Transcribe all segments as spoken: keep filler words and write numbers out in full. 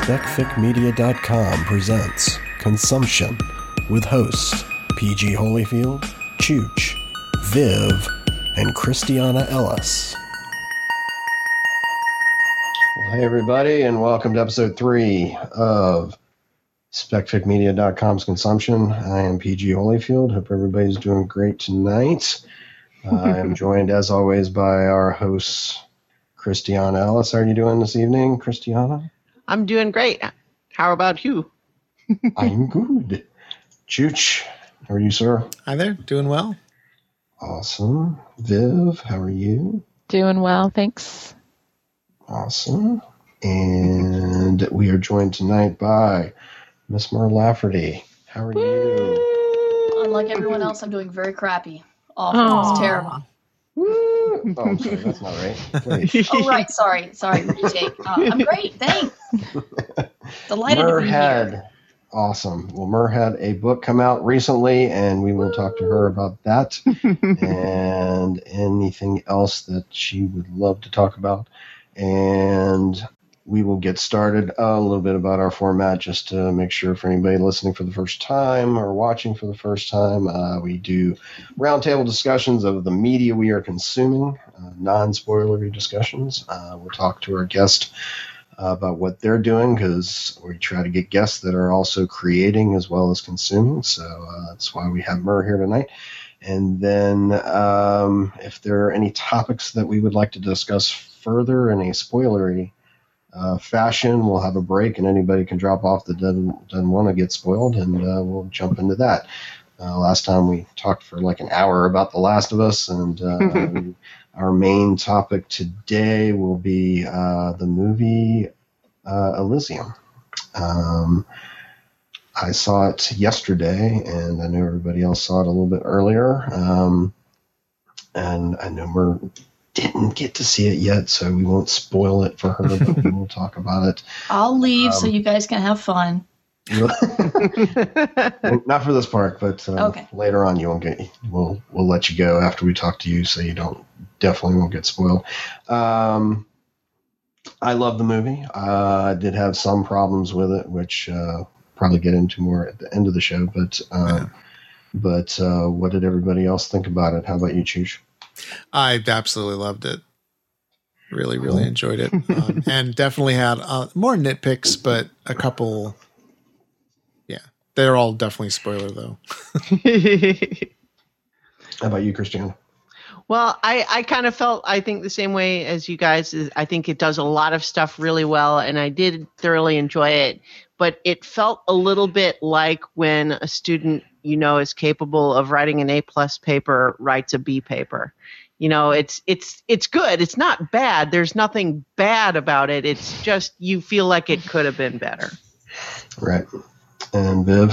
spec fic media dot com presents Consumption with hosts P G Holyfield, Chooch, Viv, and Christiana Ellis. Well, hey everybody, and welcome to episode three of spec fic media dot com's Consumption. I am P G Holyfield. Hope everybody's doing great tonight. Uh, I am joined, as always, by our hosts, Christiana Ellis. How are you doing this evening, Christiana? I'm doing great. How about you? I'm good. Chooch, how are you, sir? Hi there. Doing well. Awesome. Viv, how are you? Doing well, thanks. Awesome. And we are joined tonight by Miss Mer Lafferty. How are you? Unlike everyone else, I'm doing very crappy. Awful. It's terrible. Woo! Oh, sorry, that's not right. Please. Oh, right. Sorry. Sorry. Retake. Uh, I'm great. Thanks. Delighted Mer to be had, here. Awesome. Well, Mer had a book come out recently, and we will talk to her about that and anything else that she would love to talk about. And we will get started a little bit about our format just to make sure for anybody listening for the first time or watching for the first time. Uh, we do roundtable discussions of the media we are consuming, uh, non-spoilery discussions. Uh, we'll talk to our guest uh, about what they're doing because we try to get guests that are also creating as well as consuming. So uh, that's why we have Mer here tonight. And then um, if there are any topics that we would like to discuss further in a spoilery Uh, fashion, we'll have a break and anybody can drop off that doesn't, doesn't want to get spoiled, and uh, we'll jump into that. Uh, last time we talked for like an hour about The Last of Us, and uh, our main topic today will be uh, the movie uh, Elysium. Um, I saw it yesterday, and I know everybody else saw it a little bit earlier, um, and I know we're didn't get to see it yet, so we won't spoil it for her, but we will talk about it. I'll leave um, so you guys can have fun. Not for this part, but uh, okay. Later on, you won't get. We'll we'll let you go after we talk to you, so you don't definitely won't get spoiled. Um, I love the movie. Uh, I did have some problems with it, which uh, probably get into more at the end of the show. But uh, yeah. but uh, what did everybody else think about it? How about you, Chooch? I absolutely loved it. Really, really enjoyed it. Um, and definitely had uh, more nitpicks, but a couple, yeah. They're all definitely spoiler, though. How about you, Christiana? Well, I, I kind of felt, I think, the same way as you guys. Is I think it does a lot of stuff really well, and I did thoroughly enjoy it. But it felt a little bit like when a student, you know, is capable of writing an A-plus paper, writes a B paper. You know, it's it's it's good. It's not bad. There's nothing bad about it. It's just you feel like it could have been better. Right. And Viv?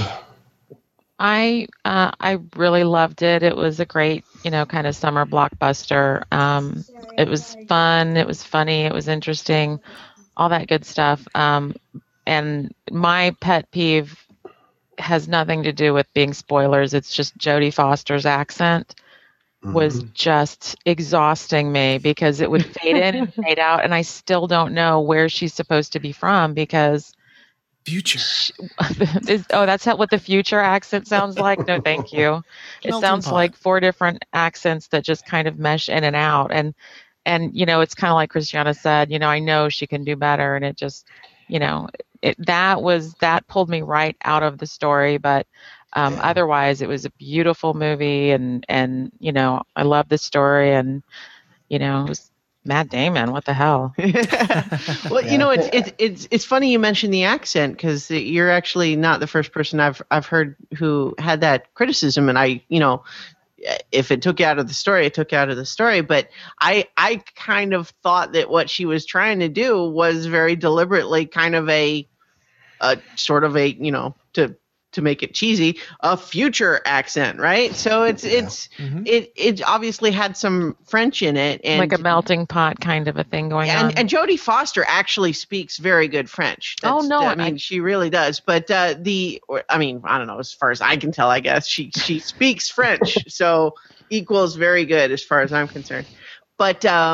I uh, I really loved it. It was a great, you know, kind of summer blockbuster. Um, it was fun. It was funny. It was interesting. All that good stuff. Um, and my pet peeve has nothing to do with being spoilers. It's just Jodie Foster's accent was just exhausting me because it would fade in and fade out, and I still don't know where she's supposed to be from because Future. She, is, oh, that's how, what the future accent sounds like? No, thank you. It Melting sounds pot. like four different accents that just kind of mesh in and out, and and you know, it's kind of like Christiana said. You know, I know she can do better, and it just, you know, it that was that pulled me right out of the story, but. Um, otherwise, it was a beautiful movie, and, and you know, I love the story, and you know, it was Matt Damon. What the hell? Well, you know, it's it's it's it's funny you mentioned the accent because you're actually not the first person I've I've heard who had that criticism, and I, you know, if it took you out of the story, it took you out of the story. But I I kind of thought that what she was trying to do was very deliberately kind of a a sort of a you know to. to make it cheesy, a future accent, right? So it's Yeah. it's mm-hmm. it it obviously had some French in it, and like a melting pot kind of a thing going and, on. And Jodie Foster actually speaks very good French. That's, oh no, I mean I, she really does. But uh, the or, I mean I don't know, as far as I can tell, I guess she she speaks French, so equals very good as far as I'm concerned. But um,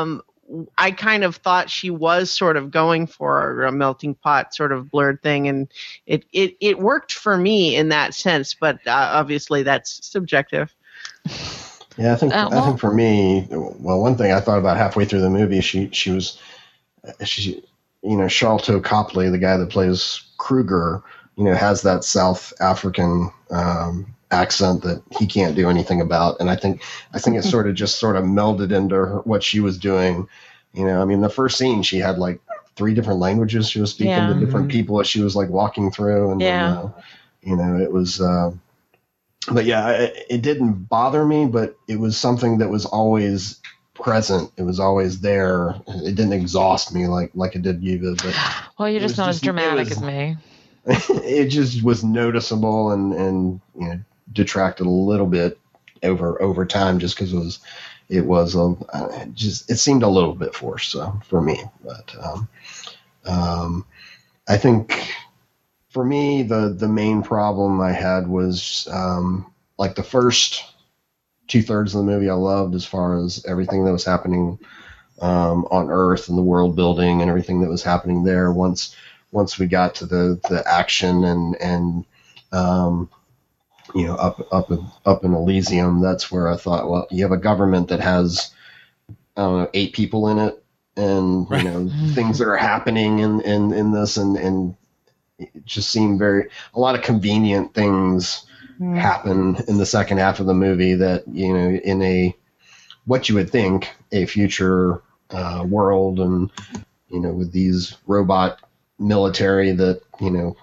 I kind of thought she was sort of going for a melting pot sort of blurred thing, and it it, it worked for me in that sense, but uh, obviously that's subjective. Yeah, I think Uh, well- I think for me, well, one thing I thought about halfway through the movie, she she was, she, you know, Sharlto Copley, the guy that plays Kruger, you know, has that South African um, accent that he can't do anything about, and I think I think it sort of just sort of melded into her, what she was doing. You know, I mean, the first scene she had like three different languages she was speaking Yeah. to different people as she was like walking through, and Yeah. then, uh, you know, it was. Uh, but yeah, it, it didn't bother me, but it was something that was always present. It was always there. It didn't exhaust me like like it did you. But Well, you're it just was not just- as dramatic it was- as me. it just was noticeable and and you know detracted a little bit over over time just because it was it was a uh, just it seemed a little bit forced so for me. But um, um, I think for me the the main problem I had was um, like the first two thirds of the movie I loved as far as everything that was happening um, on Earth and the world building and everything that was happening there. Once once we got to the, the action and and um, you know up up in, up in Elysium, that's where I thought, well, you have a government that has I don't know eight people in it, and you know things that are happening in, in, in this, and, and it just seemed very a lot of convenient things happen in the second half of the movie that you know in a what you would think a future uh, world and you know with these robot military that you know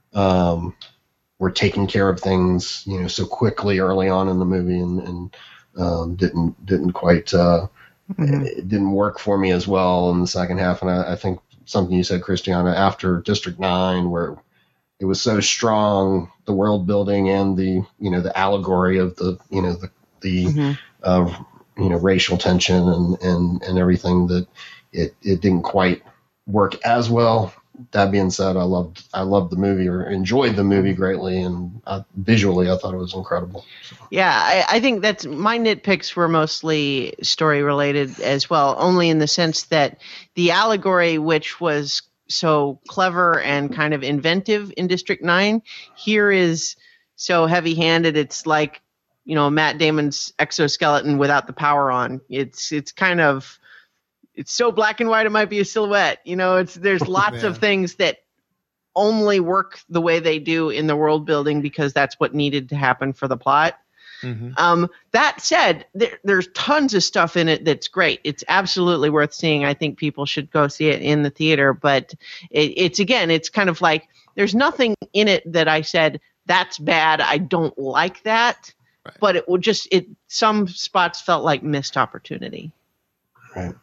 um, were taking care of things you know so quickly early on in the movie and, and um, didn't didn't quite uh, Mhm. it didn't work for me as well in the second half. And I, I think something you said, Christiana, after District Nine, where it was so strong, the world building and the you know the allegory of the you know the the Mhm. uh, you know racial tension and, and, and everything that it, it didn't quite work as well. That being said, I loved I loved the movie or enjoyed the movie greatly, and uh, visually I thought it was incredible. Yeah, I, I think that's my nitpicks were mostly story related as well, only in the sense that the allegory, which was so clever and kind of inventive in District Nine, here is so heavy handed. It's like, you know, Matt Damon's exoskeleton without the power on. It's it's kind of it's so black and white it might be a silhouette. You know, it's there's lots Yeah. of things that only work the way they do in the world building because that's what needed to happen for the plot. Mm-hmm. Um, that said, there, there's tons of stuff in it that's great. It's absolutely worth seeing. I think people should go see it in the theater. But it, it's, again, it's kind of like there's nothing in it that I said, that's bad, I don't like that. Right. But it would just, it some spots felt like missed opportunity. Right.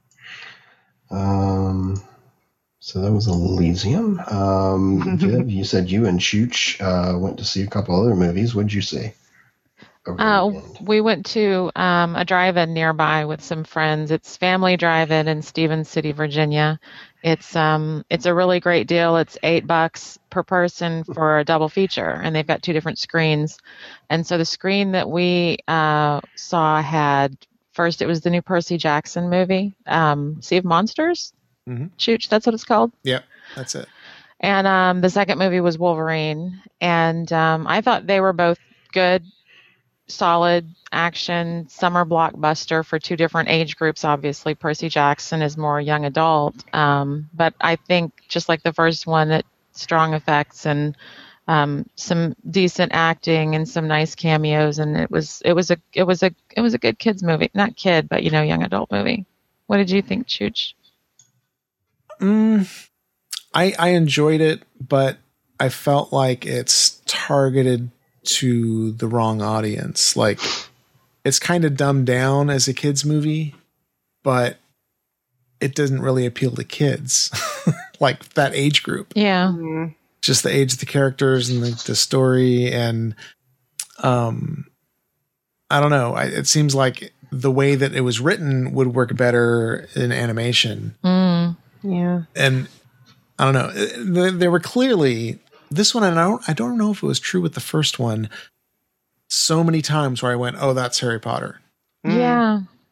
Um. So that was Elysium. Um, Viv, you said you and Chooch uh, went to see a couple other movies. What did you see? over the Uh, weekend? we went to um, a drive-in nearby with some friends. It's Family Drive-In in Stevens City, Virginia. It's um, it's a really great deal. It's eight bucks per person for a double feature, and they've got two different screens. And so the screen that we uh, saw had first, it was the new Percy Jackson movie, um, Sea of Monsters. Mhm. Chooch, that's what it's called. Yep, that's it. And um, the second movie was Wolverine. And um, I thought they were both good, solid action summer blockbuster for two different age groups. Obviously, Percy Jackson is more young adult. Um, but I think just like the first one, that strong effects and um, some decent acting and some nice cameos. And it was it was a it was a it was a good kids movie. Not kid, but you know, young adult movie. What did you think, Chooch? Mm, I I enjoyed it, but I felt like it's targeted to the wrong audience. Like it's kind of dumbed down as a kids movie, but it doesn't really appeal to kids, like that age group. Yeah. Mm. Just the age of the characters and the, the story, and um, I don't know. I, it seems like the way that it was written would work better in animation. Mm. Yeah. And I don't know. There, there were clearly this one, and I don't. I don't know if it was true with the first one. So many times where I went, "Oh, that's Harry Potter." Mm. Yeah.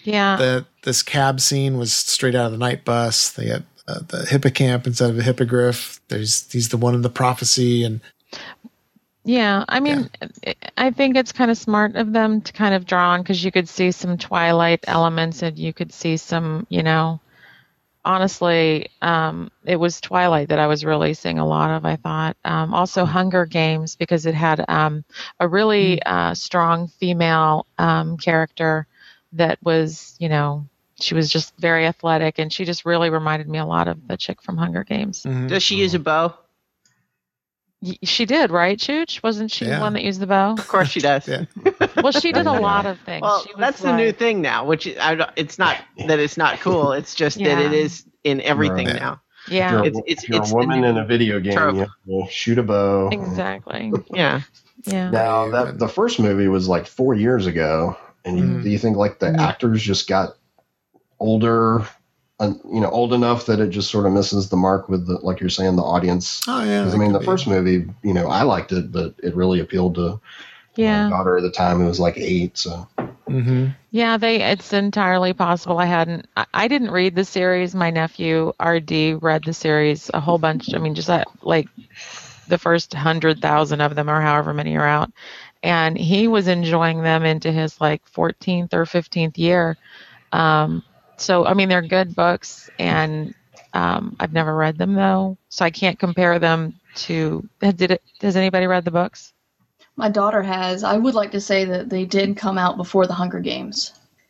Yeah. the this cab scene was straight out of the Night Bus. They had uh, the hippocamp instead of a hippogriff. There's he's the one in the prophecy, and Yeah, I mean, I think it's kind of smart of them to kind of draw on because you could see some Twilight elements and you could see some, you know, honestly, um, it was Twilight that I was really seeing a lot of, I thought. Um, also Hunger Games because it had um, a really uh, strong female um, character that was, you know, she was just very athletic and she just really reminded me a lot of the chick from Hunger Games. Mhm. Does she use a bow? Y- She did, right, Chooch? Wasn't she Yeah. the one that used the bow? Of course she does. Yeah. Well, she did a Yeah. lot of things. Well, She was that's the new like- thing now, which is- I don't, it's not that it's not cool. It's just that Yeah. it is in everything Right. now. If you're, Yeah, a- It's- it's- if you're it's a the woman new in a video game, trope. you have to shoot a bow. exactly. Yeah. Yeah. Now, that the first movie was like four years ago, and you, Mhm. do you think like the Mhm. actors just got older, uh, you know, old enough that it just sort of misses the mark with the, like you're saying, the audience? Oh yeah. Because I that mean, the could be. first movie, you know, I liked it, but it really appealed to Yeah. my daughter at the time, who was like eight. So Mhm. Yeah, they it's entirely possible. I hadn't I, I didn't read the series. My nephew R D read the series a whole bunch. I mean, just uh, like the first hundred thousand of them or however many are out. And he was enjoying them into his like fourteenth or fifteenth year. Um, so I mean they're good books and um, I've never read them though. So I can't compare them to did it has anybody read the books? My daughter has. I would like to say that they did come out before the Hunger Games.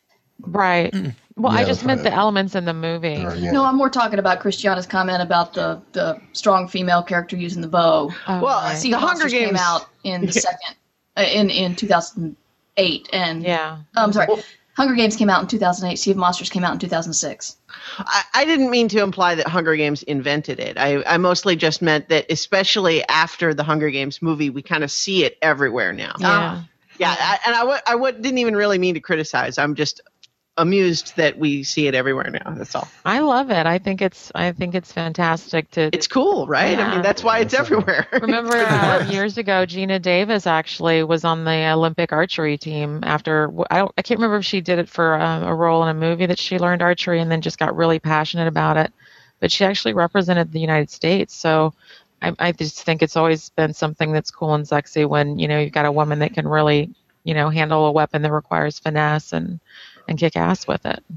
Right. Well, I Yeah, just meant but- the elements in the movie. or, yeah. No, I'm more talking about Christiana's comment about the, the strong female character using the bow. Oh, Well, right. Sea The of Hunger Monsters Games- came out in the Yeah. second, uh, in in two thousand eight, and Yeah. oh, I'm sorry, Well- Hunger Games came out in two thousand eight. Sea of Monsters came out in two thousand six. I, I didn't mean to imply that Hunger Games invented it. I, I mostly just meant that, especially after the Hunger Games movie, we kind of see it everywhere now. Yeah. Yeah, I, and I, w- I w- didn't even really mean to criticize. I'm just amused that we see it everywhere now. That's all. I love it. I think it's I think it's fantastic to It's cool, right? I Yeah. mean, that's why it's everywhere. remember uh, years ago Gina Davis actually was on the Olympic archery team after I don't I can't remember if she did it for um, a role in a movie that she learned archery and then just got really passionate about it. But she actually represented the United States. So I, I just think it's always been something that's cool and sexy when, you know, you've got a woman that can really, you know, handle a weapon that requires finesse and, and kick ass with it.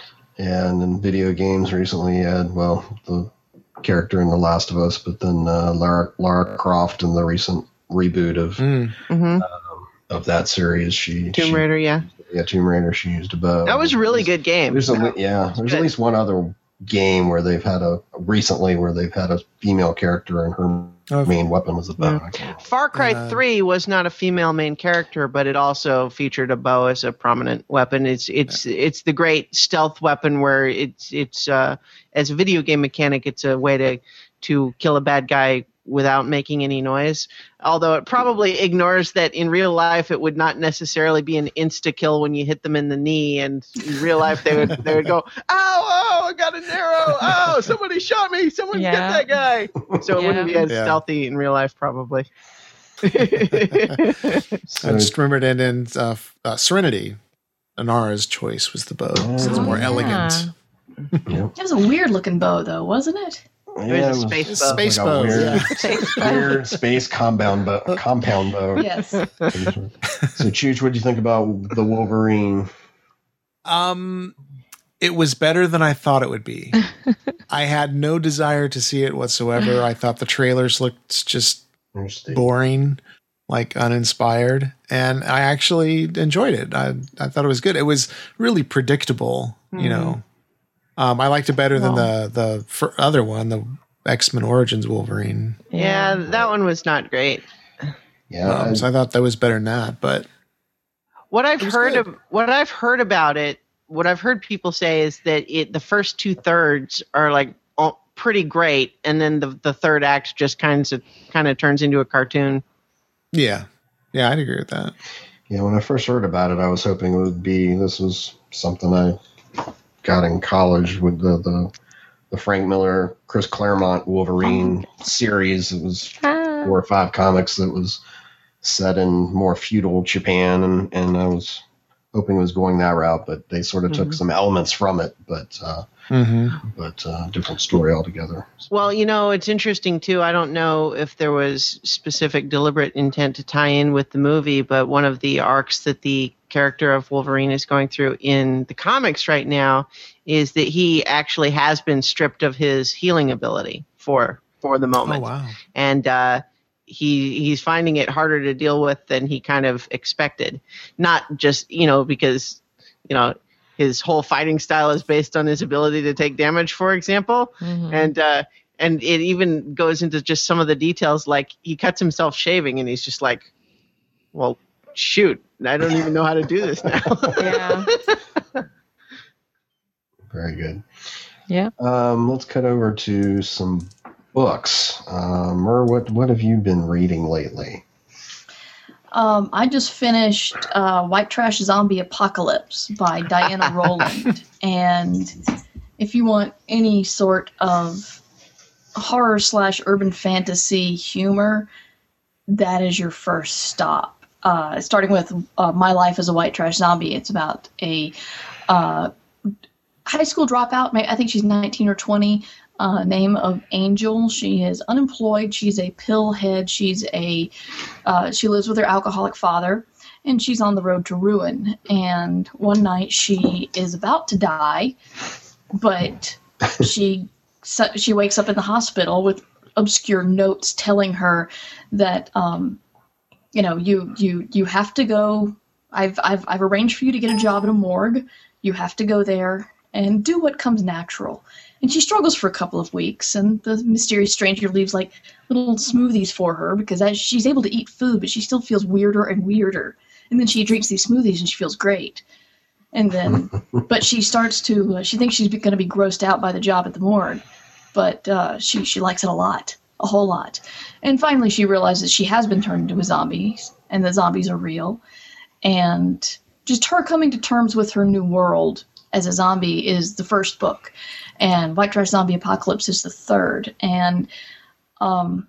Yeah, and then video games recently had, well, the character in The Last of Us, but then uh, Lara, Lara Croft in the recent reboot of Mm. hmm of that series. She Tomb she- Raider, yeah. Yeah, Tomb Raider. She used a bow. That was a really good game. There's a, yeah, there's good. at least one other game where they've had a recently where they've had a female character and her Oh, main weapon was a bow. Yeah. I can't remember. Far Cry Uh, three was not a female main character, but it also featured a bow as a prominent weapon. It's it's it's the great stealth weapon where it's it's uh, as a video game mechanic, it's a way to to kill a bad guy without making any noise. Although it probably ignores that in real life it would not necessarily be an insta kill when you hit them in the knee, and in real life they would they would go, "Ow, oh, I got an arrow! Oh, somebody shot me! Someone Yeah. get that guy!" So it wouldn't be as Yeah. stealthy in real life, probably. I just remembered in, in uh, uh, Serenity, Anara's choice was the bow. So it's Oh, more yeah. elegant. Yeah. It was a weird looking bow, though, wasn't it? Yeah, was a it space It's bow. space like a bow. weird- Yeah. Weird space compound bow. Compound bow. Yes. So, Chooch, what do you think about the Wolverine? Um, it was better than I thought it would be. I had no desire to see it whatsoever. I thought the trailers looked just Interesting. boring, like uninspired, and I actually enjoyed it. I I thought it was good. It was really predictable, you know. Um, I liked it better than the the fir- other one, the X-Men Origins Wolverine. Yeah, that one was not great. Yeah, Um, I- so I thought that was better than that. But What I've It was heard good. of what I've heard about it, what I've heard people say is that it the first two thirds are like all, pretty great, and then the the third act just kind of kind of turns into a cartoon. yeah, yeah, I'd agree with that. Yeah, when I first heard about it, I was hoping it would be this was something I got in college with the the, the Frank Miller, Chris Claremont Wolverine series. It was Ah. four or five comics that was set in more feudal Japan, and, and I was hoping it was going that route, but they sort of Mm-hmm. took some elements from it, but uh, Mm-hmm. but uh, different story altogether. Well, you know, it's interesting too. I don't know if there was specific deliberate intent to tie in with the movie, but one of the arcs that the character of Wolverine is going through in the comics right now is that he actually has been stripped of his healing ability for for the Oh, moment. wow. And uh, he he's finding it harder to deal with than he kind of expected. Not just, you know, because, you know, his whole fighting style is based on his ability to take damage, for example. Mhm. And uh, and it even goes into just some of the details, like he cuts himself shaving and he's just like, well, shoot, I don't even know how to do this now. Yeah. Very good. Yeah. Um, let's cut over to some books. Uh, Mer, what what have you been reading lately? Um, I just finished uh, White Trash Zombie Apocalypse by Diana Rowland. And if you want any sort of horror slash urban fantasy humor, that is your first stop. Uh, starting with uh, My Life as a White Trash Zombie. It's about a uh, high school dropout. I think she's nineteen or twenty. Uh, name of Angel. She is unemployed. She's a pillhead. She's a uh, she lives with her alcoholic father, and she's on the road to ruin. And one night she is about to die, but she she wakes up in the hospital with obscure notes telling her that um, you know you you you have to go. I've I've I've arranged for you to get a job at a morgue. You have to go there and do what comes natural. And she struggles for a couple of weeks, and the mysterious stranger leaves like little smoothies for her because as she's able to eat food, but she still feels weirder and weirder. And then she drinks these smoothies and she feels great. And then, but she starts to, uh, she thinks she's going to be grossed out by the job at the morgue, but uh, she she likes it a lot, a whole lot. And finally, she realizes she has been turned into a zombie, and the zombies are real. And just her coming to terms with her new world as a zombie is the first book. And White Trash Zombie Apocalypse is the third. And um,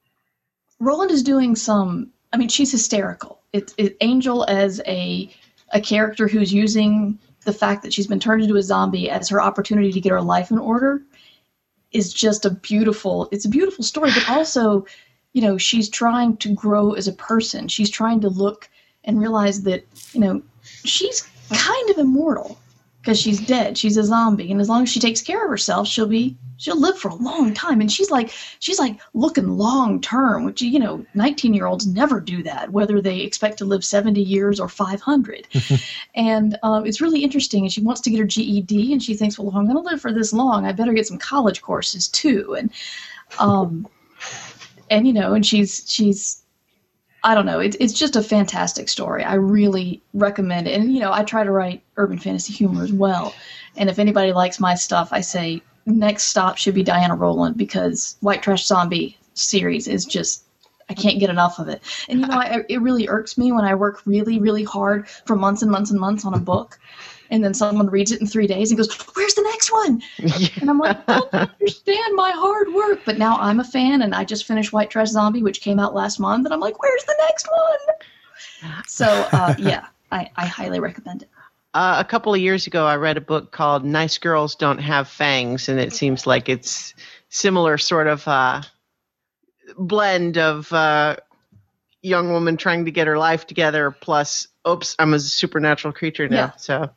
Rowland is doing some, I mean, she's hysterical. It, it, Angel as a a character who's using the fact that she's been turned into a zombie as her opportunity to get her life in order is just a beautiful, it's a beautiful story. But also, you know, she's trying to grow as a person. She's trying to look and realize that, you know, she's kind of immortal. Because she's dead, she's a zombie, and as long as she takes care of herself, she'll be she'll live for a long time. And she's like she's like looking long term, which you know, nineteen year olds never do that, whether they expect to live seventy years or five hundred. And um, it's really interesting. And she wants to get her G E D, and she thinks, well, if I'm going to live for this long, I better get some college courses too. And um, and you know, and she's she's. I don't know. It, it's just a fantastic story. I really recommend it. And, you know, I try to write urban fantasy humor as well. And if anybody likes my stuff, I say next stop should be Diana Rowland because White Trash Zombie series is just, I can't get enough of it. And, you know, I, it really irks me when I work really, really hard for months and months and months on a book. And then someone reads it in three days and goes, where's the next one? Yeah. And I'm like, I don't understand my hard work. But now I'm a fan, and I just finished White Trash Zombie, which came out last month. And I'm like, where's the next one? So, uh, yeah, I, I highly recommend it. Uh, a couple of years ago, I read a book called Nice Girls Don't Have Fangs, and it seems like it's similar sort of uh, blend of uh, young woman trying to get her life together plus, oops, I'm a supernatural creature now. Yeah. So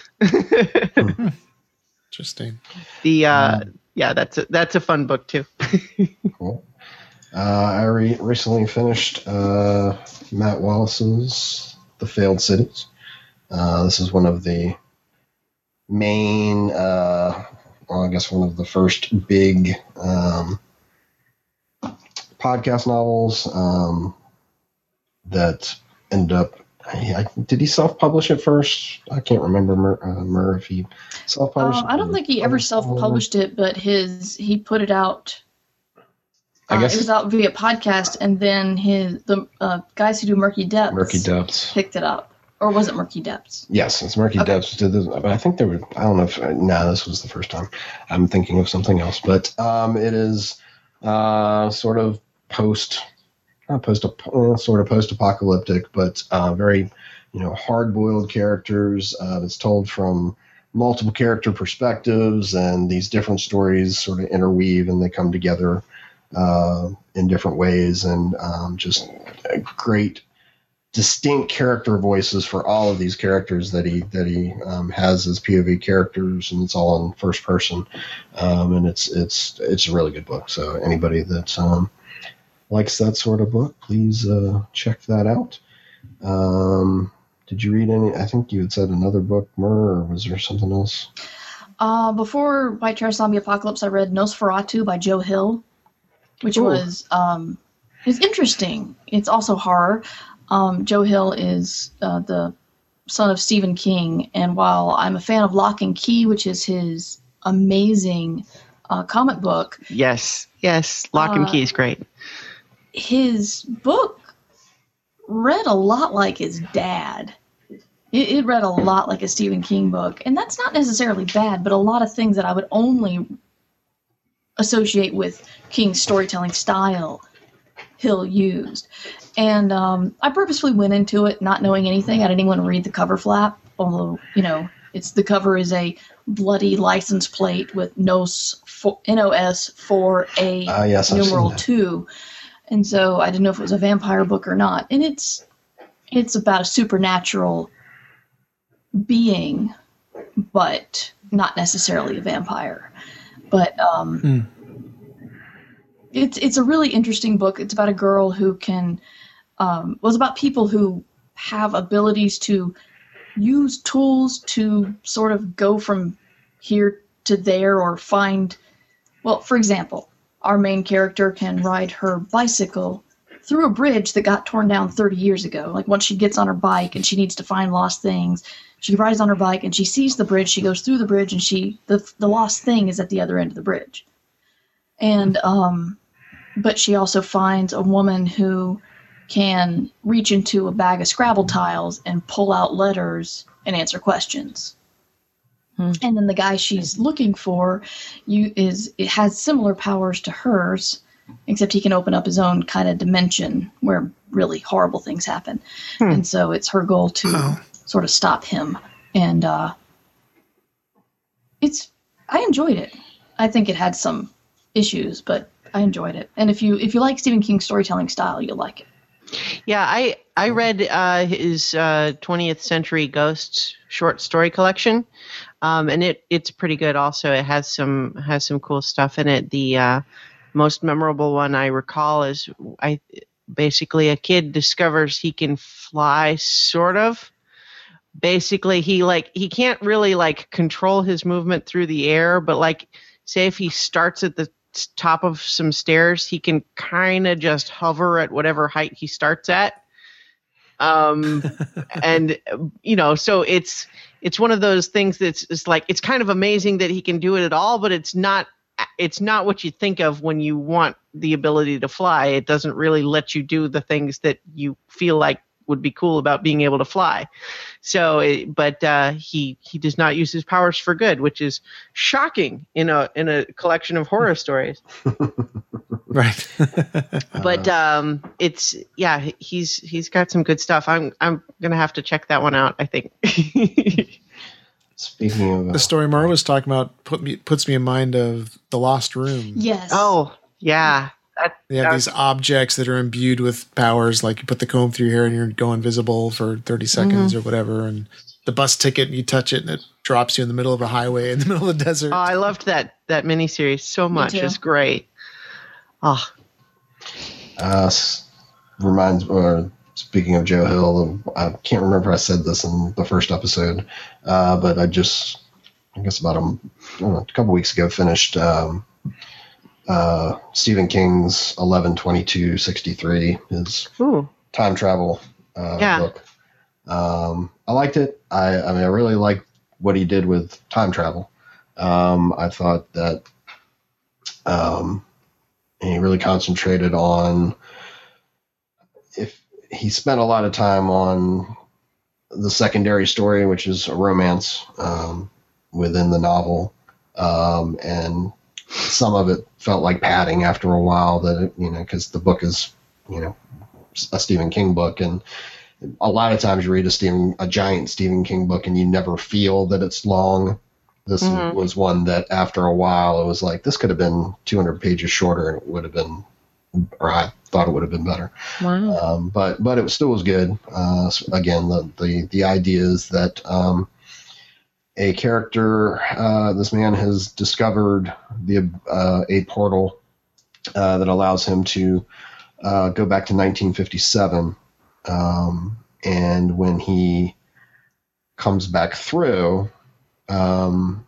Interesting. the uh, yeah, that's a, that's a fun book too. Cool. Uh, I re- recently finished uh, Matt Wallace's The Failed Cities. Uh, this is one of the main, uh, well, I guess one of the first big um, podcast novels um, that ended up. I, I, did he self-publish it first? I can't remember, Mur, uh, Mur if he self-published Um, it. I don't think he ever self-published it, but his he put it out. I Uh, guess it was out via podcast, and then his the uh, guys who do Murky Depths Murky Depths. picked it up. Or was it Murky Depths? Yes, it's Murky Okay. Depths did this, but I think there were. I don't know if no, this was the first time. I'm thinking of something else, but um, it is uh, sort of post, not post, uh, sort of post-apocalyptic, but uh, very you know, hard-boiled characters. Uh, it's told from multiple character perspectives, and these different stories sort of interweave and they come together uh, in different ways, and um, just great, distinct character voices for all of these characters that he that he um, has as P O V characters, and it's all in first person, um, and it's it's it's a really good book. So anybody that um, likes that sort of book, please uh, check that out. Um, did you read any? I think you had said another book, Mur, or was there something else? Uh, before White Trash Zombie Apocalypse, I read Nosferatu by Joe Hill, which Ooh. was um, it's interesting. It's also horror. Um, Joe Hill is uh, the son of Stephen King, and while I'm a fan of Lock and Key, which is his amazing uh, comic book, yes, yes, Lock uh, and Key is great. His book read a lot like his dad. It, it read a lot like a Stephen King book, and that's not necessarily bad, but a lot of things that I would only associate with King's storytelling style, Hill used. And um, I purposefully went into it not knowing anything. I didn't even want to read the cover flap, although, you know, it's the cover is a bloody license plate with N O S four A uh, yes, numeral two. And so I didn't know if it was a vampire book or not. And it's it's about a supernatural being, but not necessarily a vampire. But um, mm. it's it's a really interesting book. It's about a girl who can um, well, it's about people who have abilities to use tools to sort of go from here to there or find. Well, for example, our main character can ride her bicycle through a bridge that got torn down thirty years ago. Like once she gets on her bike and she needs to find lost things, she rides on her bike and she sees the bridge. She goes through the bridge and she the the lost thing is at the other end of the bridge. And um, but she also finds a woman who can reach into a bag of Scrabble tiles and pull out letters and answer questions. Hmm. And then the guy she's looking for you is it has similar powers to hers, except he can open up his own kind of dimension where really horrible things happen. Hmm. And so it's her goal to oh. sort of stop him. And uh, it's I enjoyed it. I think it had some issues, but I enjoyed it. And if you if you like Stephen King's storytelling style, you'll like it. Yeah, I I read uh, his uh, twentieth Century Ghosts short story collection, um, and it it's pretty good. Also, it has some has some cool stuff in it. The uh, most memorable one I recall is I basically a kid discovers he can fly, sort of. Basically, he like he can't really like control his movement through the air, but like say if he starts at the top of some stairs, he can kind of just hover at whatever height he starts at. Um, and you know, so it's it's one of those things that's it's like it's kind of amazing that he can do it at all, but it's not it's not what you think of when you want the ability to fly. It doesn't really let you do the things that you feel like would be cool about being able to fly. So, it, but uh, he he does not use his powers for good, which is shocking in a in a collection of horror stories. Right. But um, it's yeah, he's he's got some good stuff. I'm I'm gonna have to check that one out, I think. Speaking of uh, the story Mara was talking about, put me puts me in mind of The Lost Room. Yes. Oh yeah. That, they have these objects that are imbued with powers, like you put the comb through your hair and you go invisible for thirty seconds mm-hmm. or whatever, and the bus ticket, you touch it and it drops you in the middle of a highway in the middle of the desert. Oh, I loved that that miniseries so much. It's great. Oh. Uh, reminds or speaking of Joe Hill, I can't remember if I said this in the first episode, uh, but I just, I guess about a, I don't know, a couple weeks ago, finished um, uh, Stephen King's eleven twenty-two sixty-three, his Ooh. time travel uh, yeah. book. Um, I liked it. I, I mean, I really liked what he did with time travel. Um, I thought that um, he really concentrated on, if he spent a lot of time on the secondary story, which is a romance um, within the novel, um, and some of it felt like padding after a while. That it, you know, because the book is, you know, a Stephen King book, and a lot of times you read a Stephen, a giant Stephen King book and you never feel that it's long. This mm-hmm. was one that after a while it was like, this could have been two hundred pages shorter and it would have been, or I thought it would have been better. Wow. Um, but, but it still was good. Uh, so again, the, the, the idea is that, um, a character, uh, this man has discovered the, uh, a portal, uh, that allows him to, uh, go back to nineteen fifty-seven. Um, and when he comes back through, um,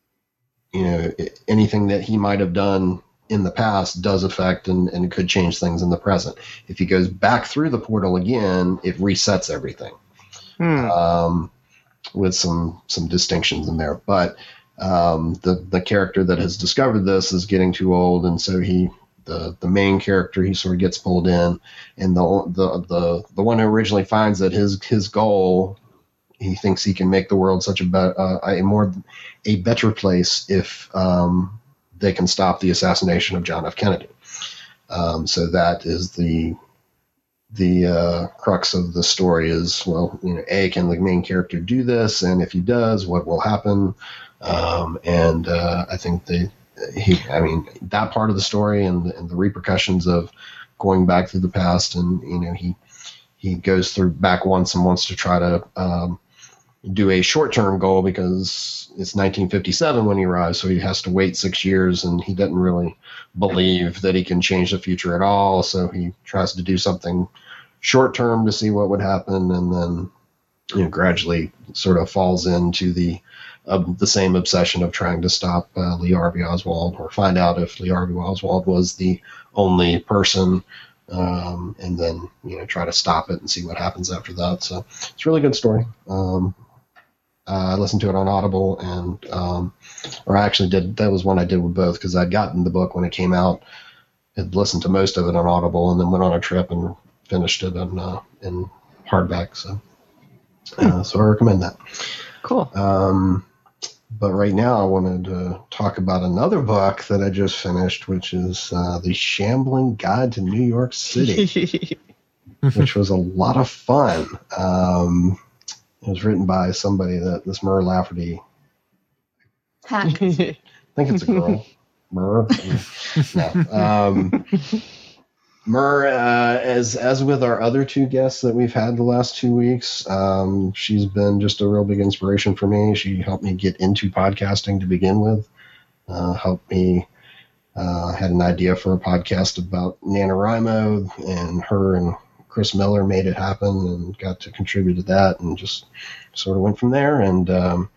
you know, anything that he might have done in the past does affect and, and could change things in the present. If he goes back through the portal again, it resets everything, hmm. um, with some, some distinctions in there. But, um, the, the character that has discovered this is getting too old. And so he, The, the main character, he sort of gets pulled in, and the the the the one who originally finds that his his goal, he thinks he can make the world such a be, uh, a more a better place if um, they can stop the assassination of John F. Kennedy. Um, so that is the the uh, crux of the story. Is, well, you know, A, can the main character do this, and if he does, what will happen? Um, and uh, I think they. He, I mean, that part of the story and, and the repercussions of going back through the past, and you know, he he goes through back once and wants to try to um, do a short-term goal because it's nineteen fifty-seven when he arrives, so he has to wait six years, and he doesn't really believe that he can change the future at all. So he tries to do something short-term to see what would happen, and then you know, gradually sort of falls into the of the same obsession of trying to stop uh, Lee Harvey Oswald, or find out if Lee Harvey Oswald was the only person, um, and then you know try to stop it and see what happens after that. So it's a really good story. Um, uh, I listened to it on Audible, and um, or I actually did. That was one I did with both because I'd gotten the book when it came out, had listened to most of it on Audible, and then went on a trip and finished it in uh, in hardback. So, uh, so I recommend that. Cool. Um, But right now I wanted to talk about another book that I just finished, which is uh, The Shambling Guide to New York City, which was a lot of fun. Um, it was written by somebody that this Mur Lafferty. Hack. I think it's a girl. Mur. No. Um, Mur, uh, as as with our other two guests that we've had the last two weeks, um, she's been just a real big inspiration for me. She helped me get into podcasting to begin with. Uh, helped me. Uh, had an idea for a podcast about NaNoWriMo, and her and Chris Miller made it happen, and got to contribute to that, and just sort of went from there. And um,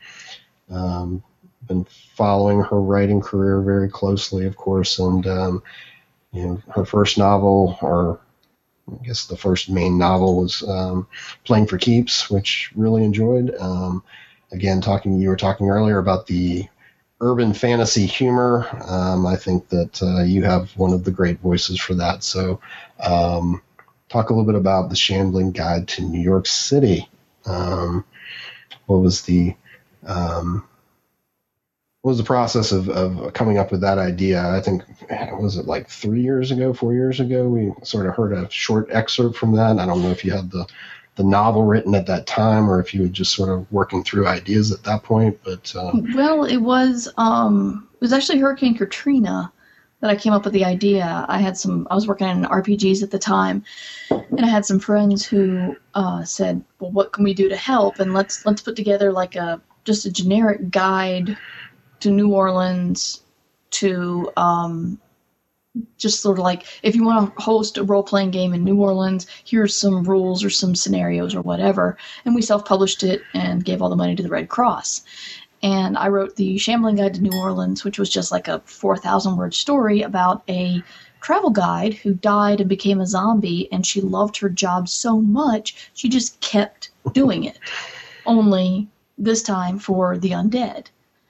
um, been following her writing career very closely, of course, and. Um, You know, her first novel, or I guess the first main novel, was um, Playing for Keeps, which really enjoyed. Um, again, talking you were talking earlier about the urban fantasy humor. Um, I think that uh, you have one of the great voices for that. So, um, talk a little bit about The Shambling Guide to New York City. Um, what was the um, What was the process of, of coming up with that idea? I think, was it like three years ago, four years ago? We sort of heard a short excerpt from that. I don't know if you had the, the novel written at that time, or if you were just sort of working through ideas at that point. But uh, well, it was um, it was actually Hurricane Katrina that I came up with the idea. I had some. I was working in R P Gs at the time, and I had some friends who uh, said, "Well, what can we do to help? And let's let's put together like a just a generic guide to New Orleans, to um, just sort of like, if you want to host a role-playing game in New Orleans, here's some rules or some scenarios or whatever." And we self-published it and gave all the money to the Red Cross. And I wrote The Shambling Guide to New Orleans, which was just like a four thousand word story about a travel guide who died and became a zombie, and she loved her job so much, she just kept doing it, only this time for the undead.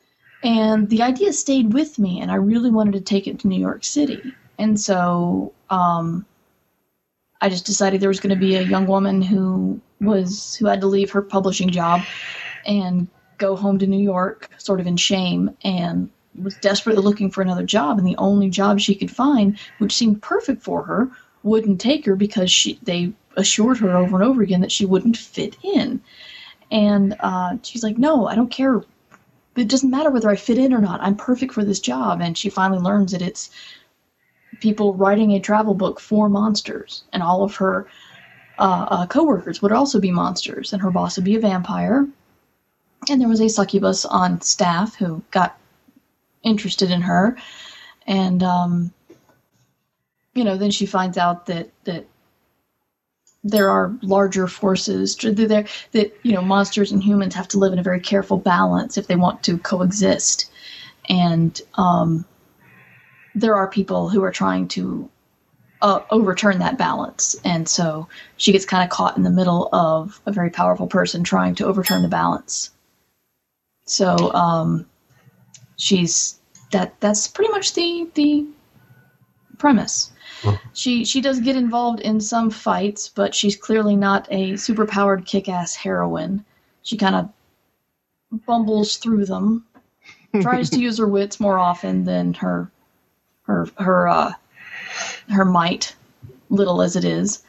And the idea stayed with me, and I really wanted to take it to New York City. And so um, I just decided there was going to be a young woman who was who had to leave her publishing job and go home to New York, sort of in shame, and was desperately looking for another job. And the only job she could find, which seemed perfect for her, wouldn't take her because she they assured her over and over again that she wouldn't fit in. And uh, she's like, no, I don't care. It doesn't matter whether I fit in or not. I'm perfect for this job. And she finally learns that it's people writing a travel book for monsters, and all of her uh, uh, coworkers would also be monsters, and her boss would be a vampire. And there was a succubus on staff who got interested in her, and um, you know, then she finds out that that there are larger forces there that, you know, monsters and humans have to live in a very careful balance if they want to coexist, and um, there are people who are trying to uh, overturn that balance, and so she gets kind of caught in the middle of a very powerful person trying to overturn the balance. So um, she's that. That's pretty much the the premise. She she does get involved in some fights, but she's clearly not a superpowered kick-ass heroine. She kind of bumbles through them, tries to use her wits more often than her her her uh, her might, little as it is.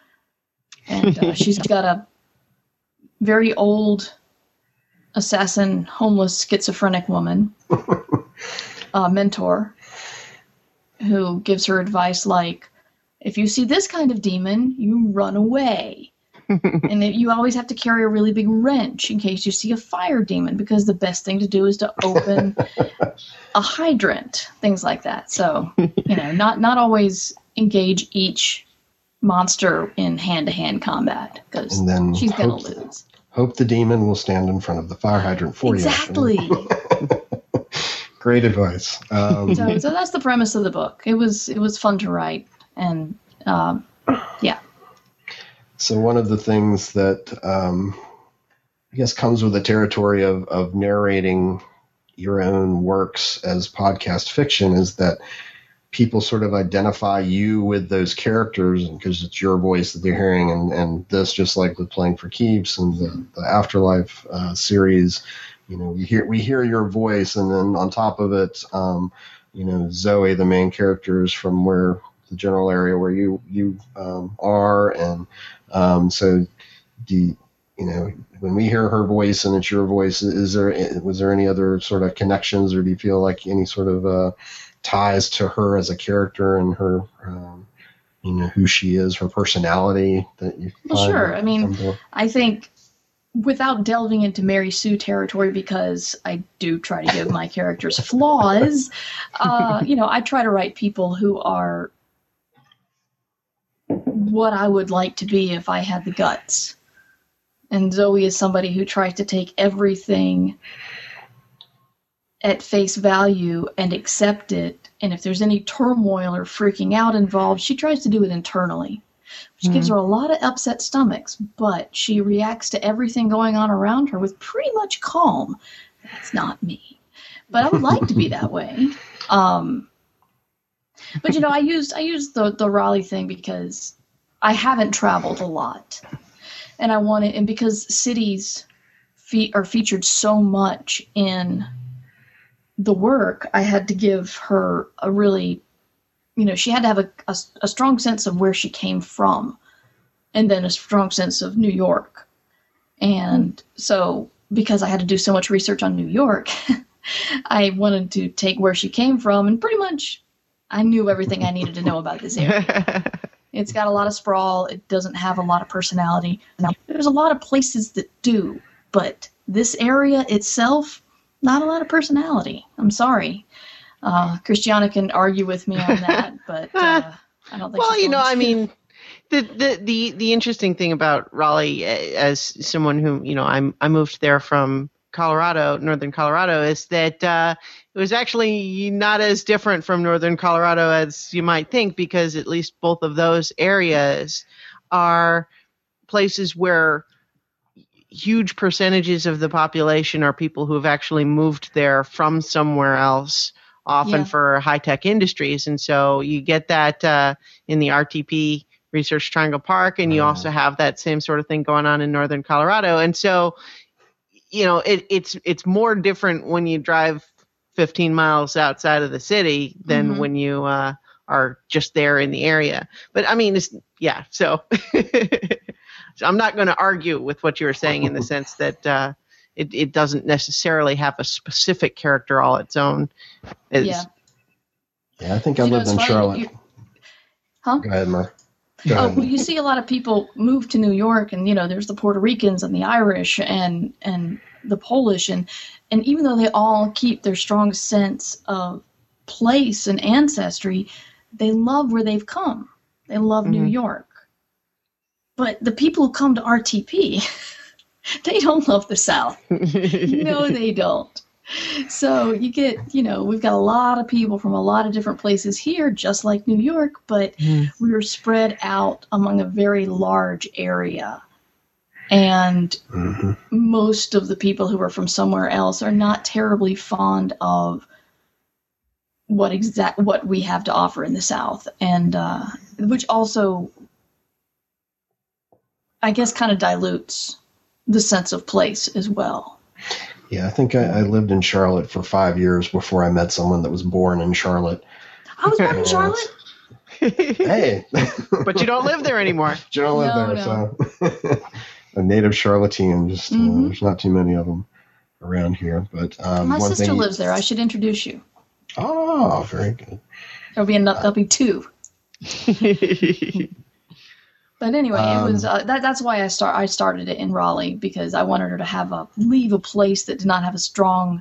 And uh, she's got a very old assassin, homeless, schizophrenic woman, uh, mentor, who gives her advice like, if you see this kind of demon, you run away. And that you always have to carry a really big wrench in case you see a fire demon, because the best thing to do is to open a hydrant, things like that. So, you know, not, not always engage each monster in hand-to-hand combat, because she's going to lose. Hope the demon will stand in front of the fire hydrant for exactly. you. Exactly. Great advice. Um, so, so that's the premise of the book. It was it was fun to write, and um, yeah. So one of the things that um, I guess comes with the territory of, of narrating your own works as podcast fiction is that people sort of identify you with those characters because it's your voice that they're hearing, and, and this, just like with Playing for Keeps and the, the Afterlife uh, series, you know, we hear we hear your voice, and then on top of it, um, you know, Zoe, the main character, is from where the general area where you you um, are, and um, so do you, you know, when we hear her voice and it's your voice, is there was there any other sort of connections, or do you feel like any sort of uh, ties to her as a character and her, um, you know, who she is, her personality that you? Well, sure. I mean, I think, without delving into Mary Sue territory, because I do try to give my characters flaws, uh, you know, I try to write people who are what I would like to be if I had the guts. And Zoe is somebody who tries to take everything at face value and accept it. And if there's any turmoil or freaking out involved, she tries to do it internally, which mm-hmm. gives her a lot of upset stomachs, but she reacts to everything going on around her with pretty much calm. That's not me. But I would like to be that way. Um, but, you know, I used I used the, the Raleigh thing because I haven't traveled a lot. And I wanted, and because cities fe- are featured so much in the work, I had to give her a really, you know, she had to have a, a, a strong sense of where she came from, and then a strong sense of New York. And so, because I had to do so much research on New York, I wanted to take where she came from, and pretty much I knew everything I needed to know about this area. It's got a lot of sprawl. It doesn't have a lot of personality. Now, there's a lot of places that do, but this area itself, not a lot of personality. I'm sorry. Uh, Christiana can argue with me on that, but uh, I don't think. Well, you know, to. I mean, the, the the the interesting thing about Raleigh, as someone who, you know, I'm I moved there from Colorado, northern Colorado, is that uh, it was actually not as different from northern Colorado as you might think, because at least both of those areas are places where huge percentages of the population are people who have actually moved there from somewhere else, often Yeah. for high-tech industries. And so you get that uh, in the R T P, Research Triangle Park, and you also have that same sort of thing going on in northern Colorado. And so, you know, it, it's it's more different when you drive fifteen miles outside of the city than Mhm. when you uh, are just there in the area. But I mean, it's, yeah. So, so I'm not going to argue with what you were saying in the sense that uh, it it doesn't necessarily have a specific character all its own. It's, Yeah. Yeah, I think I You know, lived it's in funny, Charlotte. you- Huh? Go ahead, Mer. Go Oh, ahead. well, you see a lot of people move to New York, and you know, there's the Puerto Ricans and the Irish and and the Polish, and and even though they all keep their strong sense of place and ancestry, they love where they've come. They love New Mhm. York. But the people who come to R T P, they don't love the South. No, they don't. So you get, you know, we've got a lot of people from a lot of different places here, just like New York, but Mhm. we were spread out among a very large area. And Mhm. most of the people who are from somewhere else are not terribly fond of what exact what we have to offer in the South, and uh, which also, I guess, kind of dilutes the sense of place as well. Yeah, I think I, I lived in Charlotte for five years before I met someone that was born in Charlotte. I was born in Yeah, Charlotte. Hey, But you don't live there anymore. you don't live No, there, no. so a native Charlottean. Just uh, Mhm. there's not too many of them around here. But um, My one sister thing, lives there. I should introduce you. Oh, very good. There'll be enough. There'll be two. But anyway, Um, it was uh, that. That's why I start. I started it in Raleigh because I wanted her to have a leave a place that did not have a strong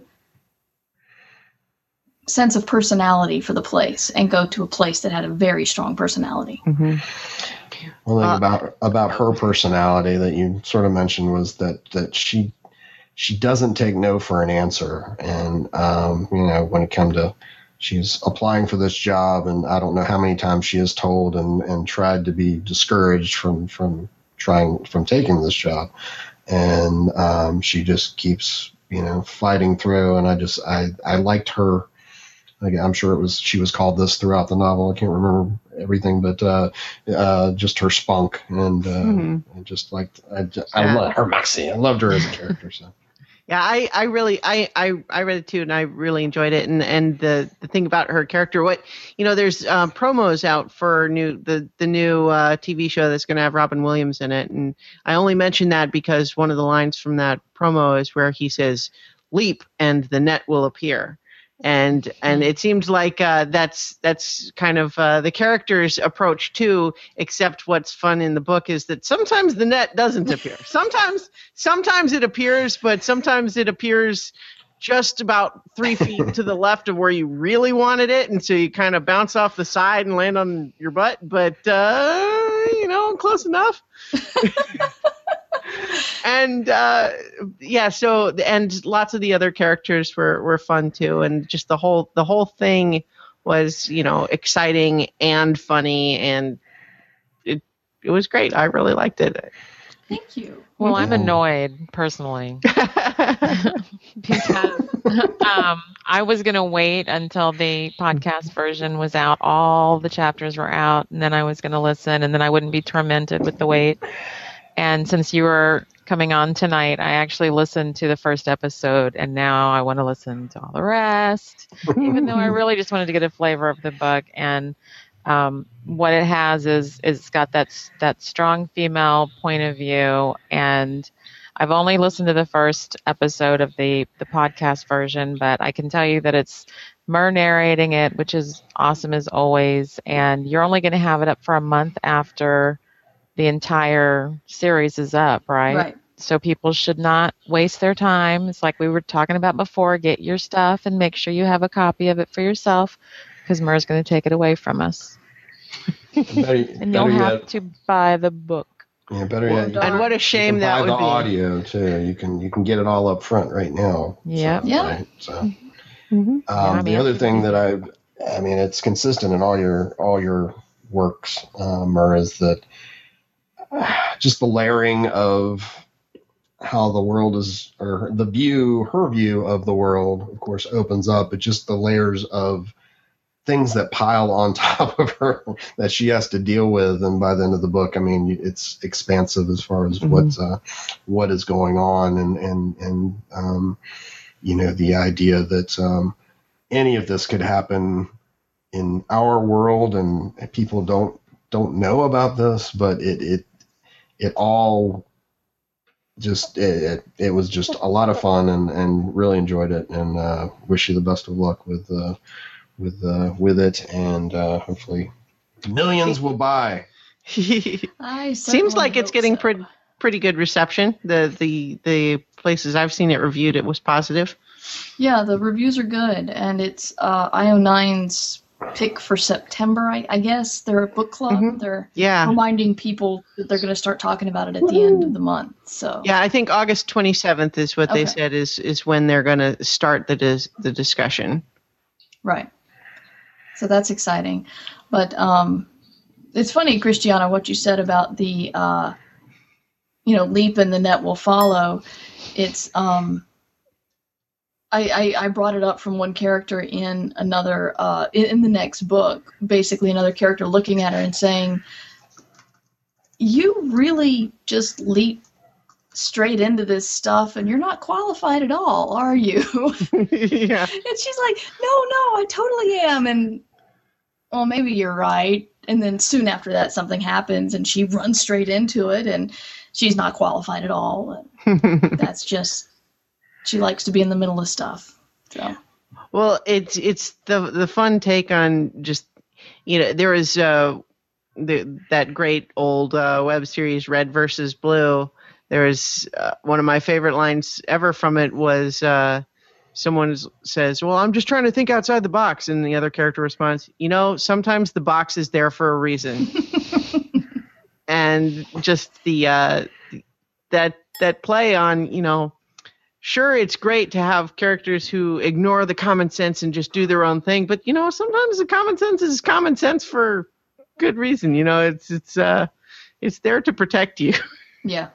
sense of personality for the place, and go to a place that had a very strong personality. Mhm. One thing Uh, about about her personality that you sort of mentioned was that that she she doesn't take no for an answer, and um, you know when it comes to she's applying for this job, and I don't know how many times she has told and, and tried to be discouraged from from trying from taking this job, and um, she just keeps you know fighting through, and I just I I liked her. Again, I'm sure it was she was called this throughout the novel. I can't remember everything, but uh, uh, just her spunk and, uh, Mhm. and just like I, ju- I Yeah. love her Moxie. I loved her as a character. So Yeah, I, I really I, I I read it too, and I really enjoyed it. And and the, the thing about her character, what you know, there's uh, promos out for new the the new uh, T V show that's going to have Robin Williams in it, and I only mention that because one of the lines from that promo is where he says, "Leap, and the net will appear." And and it seems like uh, that's that's kind of uh, the character's approach too. Except what's fun in the book is that sometimes the net doesn't appear. Sometimes sometimes it appears, but sometimes it appears just about three feet to the left of where you really wanted it, and so you kind of bounce off the side and land on your butt. But uh, you know, close enough. And uh, yeah, so and lots of the other characters were, were fun too, and just the whole the whole thing was you know exciting and funny, and it it was great. I really liked it. Thank you. Well, I'm Mhm. annoyed personally because um, I was going to wait until the podcast version was out, all the chapters were out, and then I was going to listen, and then I wouldn't be tormented with the wait. And since you were coming on tonight, I actually listened to the first episode, and now I want to listen to all the rest, even though I really just wanted to get a flavor of the book. And um, what it has is, is it's got that that strong female point of view, and I've only listened to the first episode of the the podcast version, but I can tell you that it's Mer narrating it, which is awesome as always. And you're only going to have it up for a month after the entire series is up, right? Right. So people should not waste their time. It's like we were talking about before. Get your stuff and make sure you have a copy of it for yourself, because Mer's going to take it away from us. better, And you'll better have yet, to buy the book. yeah, better Well, yet, you darn. And what a you shame can that buy would the be. audio too. You can you can get it all up front right now. Yep. So, Yeah. right, so. Mhm. Um, Yeah, the man. other thing that I, I mean, it's consistent in all your all your works, um, Mer, is that uh, just the layering of how the world is, or the view, her view of the world, of course, opens up. But just the layers of things that pile on top of her that she has to deal with, and by the end of the book, I mean, it's expansive as far as Mhm. what's uh, what is going on, and and and um, you know, the idea that um, any of this could happen in our world, and people don't don't know about this, but it it it all just it, it, it was just a lot of fun, and, and really enjoyed it, and uh, wish you the best of luck with uh, with uh, with it, and uh, hopefully millions will buy. I Seems like it's hope getting so. pretty pretty good reception. The the the places I've seen it reviewed, it was positive. Yeah, the reviews are good, and it's uh, I O nine's pick for September, I, I guess. They're a book club. Mhm. They're Yeah. reminding people that they're going to start talking about it at the end of the month. So Yeah, I think August twenty-seventh is what they Okay. said is is when they're going to start the dis- the discussion. Right. So that's exciting. But um, it's funny, Christiana, what you said about the, uh, you know, leap and the net will follow. It's, um, I, I, I brought it up from one character in another, uh, in, in the next book, basically another character looking at her and saying, you really just leap straight into this stuff and you're not qualified at all, are you? Yeah. And she's like, no, no, I totally am. And, well, maybe you're right. And then soon after that, something happens and she runs straight into it and she's not qualified at all. And that's just, she likes to be in the middle of stuff. So, Well, it's it's the the fun take on just, you know, there was uh the that great old uh, web series Red versus Blue. There was uh, one of my favorite lines ever from it was uh, someone s- says, "Well, I'm just trying to think outside the box," and the other character responds, "You know, sometimes the box is there for a reason." And just the uh, that that play on, you know, sure, it's great to have characters who ignore the common sense and just do their own thing, but you know, sometimes the common sense is common sense for good reason. You know, it's it's uh it's there to protect you. yeah.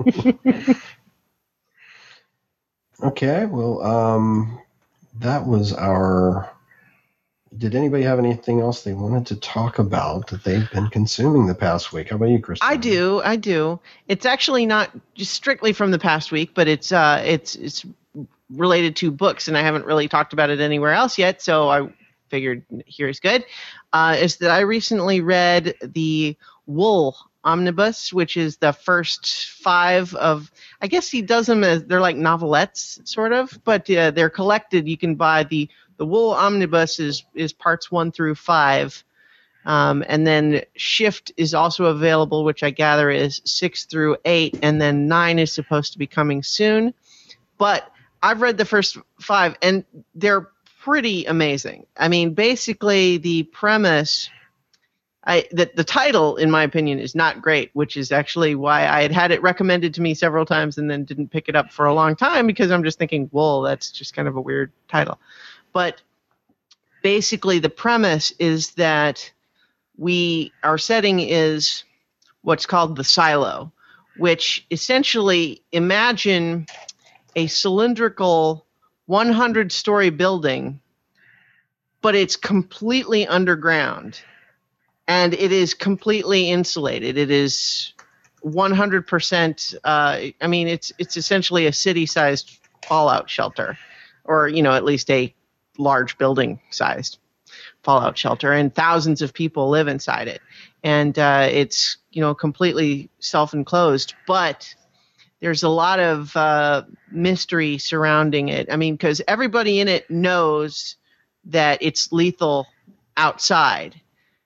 Okay, well, um, that was our. Did anybody have anything else they wanted to talk about that they've been consuming the past week? How about you, Christian? I do, I do. It's actually not just strictly from the past week, but it's uh it's it's related to books, and I haven't really talked about it anywhere else yet, so I figured here's good. Uh, is that I recently read the Wool Omnibus, which is the first five of, I guess he does them as, they're like novelettes, sort of, but uh, they're collected. You can buy the, the Wool Omnibus is, is parts one through five. Um, and then Shift is also available, which I gather is six through eight, and then nine is supposed to be coming soon. But I've read the first five, and they're pretty amazing. I mean, basically, the premise, I the, the title, in my opinion, is not great, which is actually why I had had it recommended to me several times and then didn't pick it up for a long time, because I'm just thinking, wool, that's just kind of a weird title. But basically, the premise is that we our setting is what's called the silo, which essentially, imagine a cylindrical one hundred story building, but it's completely underground and it is completely insulated. It is one hundred percent, uh, I mean, it's it's essentially a city-sized fallout shelter, or, you know, at least a large building-sized fallout shelter, and thousands of people live inside it. And uh, it's, you know, completely self-enclosed, but there's a lot of uh, mystery surrounding it. I mean, because everybody in it knows that it's lethal outside,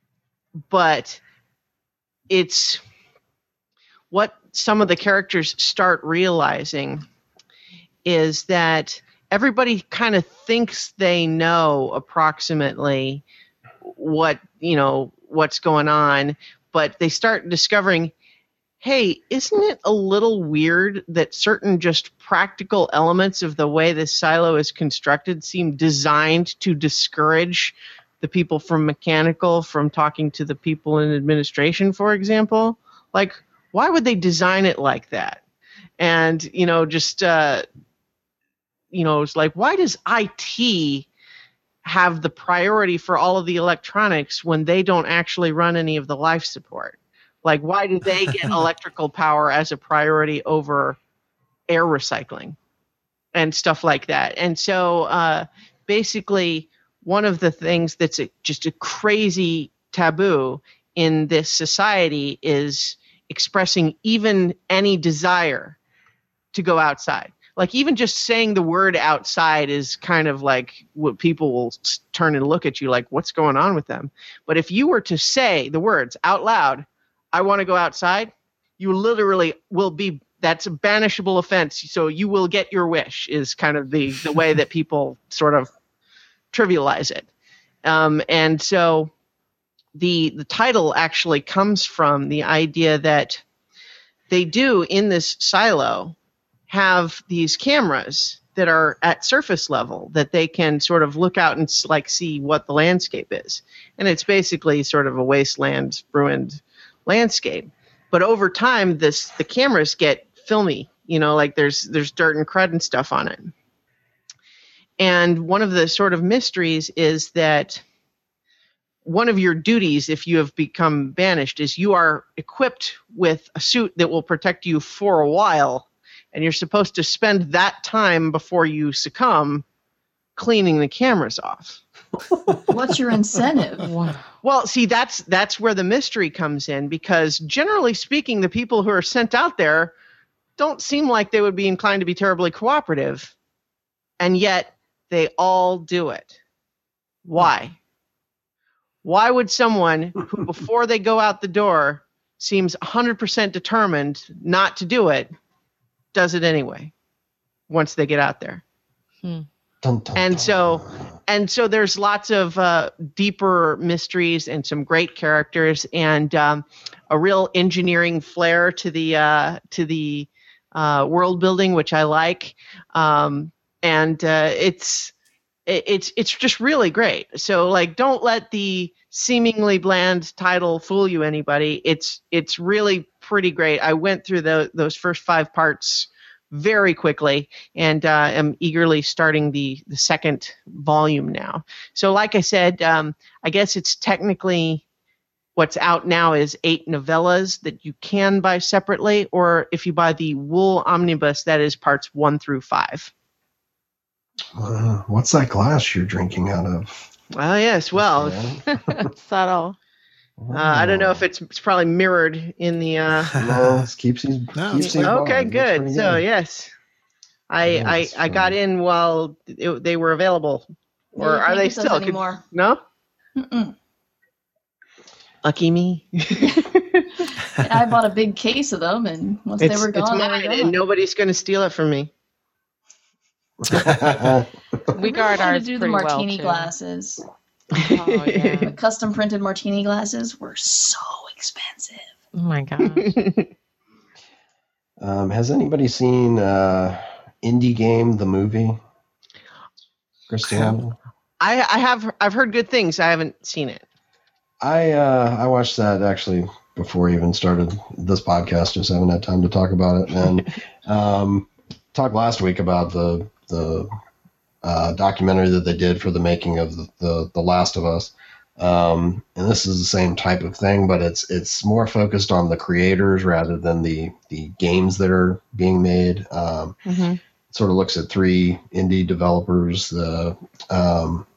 but it's what some of the characters start realizing is that everybody kind of thinks they know approximately what, you know, what's going on, but they start discovering, hey, isn't it a little weird that certain just practical elements of the way this silo is constructed seem designed to discourage the people from mechanical from talking to the people in administration, for example? Like, why would they design it like that? And, you know, just, uh, you know, it's like, why does I T have the priority for all of the electronics when they don't actually run any of the life support? Like, why do they get electrical power as a priority over air recycling and stuff like that? And so uh, basically one of the things that's a, just a crazy taboo in this society is expressing even any desire to go outside. Like even just saying the word outside is kind of like what people will turn and look at you like, what's going on with them? But if you were to say the words out loud, I want to go outside, you literally will be, that's a banishable offense. So you will get your wish is kind of the, the way that people sort of trivialize it. Um, and so the the title actually comes from the idea that they do in this silo have these cameras that are at surface level that they can sort of look out and like see what the landscape is. And it's basically sort of a wasteland, ruined landscape. But over time, this the cameras get filmy, you know, like there's there's dirt and crud and stuff on it. And one of the sort of mysteries is that one of your duties, if you have become banished, is you are equipped with a suit that will protect you for a while. And you're supposed to spend that time before you succumb cleaning the cameras off. What's your incentive? Well, see, that's that's where the mystery comes in, because generally speaking, the people who are sent out there don't seem like they would be inclined to be terribly cooperative. And yet they all do it. Why? Why would someone who, before they go out the door, seems one hundred percent determined not to do it, does it anyway once they get out there? Hmm. Dun, dun, And dun. so, and so there's lots of uh, deeper mysteries and some great characters and um, a real engineering flair to the uh, to the uh, world building, which I like. Um, and uh, it's it, it's it's just really great. So, like, don't let the seemingly bland title fool you, anybody. It's it's really pretty great. I went through the, those first five parts very quickly, and uh, am eagerly starting the, the second volume now. So like I said, um, I guess it's technically what's out now is eight novellas that you can buy separately, or if you buy the Wool Omnibus, that is parts one through five. Uh, what's that glass you're drinking out of? Well, yes, well, Yeah. Subtle. uh, I don't know if it's, it's probably mirrored in the... Uh, No, this keeps these. No, keeps it's these fine. okay, bars. Looks good. pretty So, yes. I, Yes, I, I got um, in while it, they were available. Or Yeah, you are can't they get those still? Could- anymore? No? Mm-mm. Lucky me. I bought a big case of them, and once It's, they were it's gone, they mine, were and gone. nobody's going to steal it from me. We guard I ours to do the pretty martini well, too. glasses. Oh, yeah. The custom printed martini glasses were so expensive. Oh, my God. um, has anybody seen uh, Indie Game, the movie? Christiane? I, I have I've heard good things. I haven't seen it. I uh, I watched that actually before I even started this podcast. Just haven't had time to talk about it. And um, talked last week about the the uh, documentary that they did for the making of the the, the Last of Us. Um, and this is the same type of thing, but it's it's more focused on the creators rather than the the games that are being made. Um, Mm-hmm. it sort of looks at three indie developers. The um,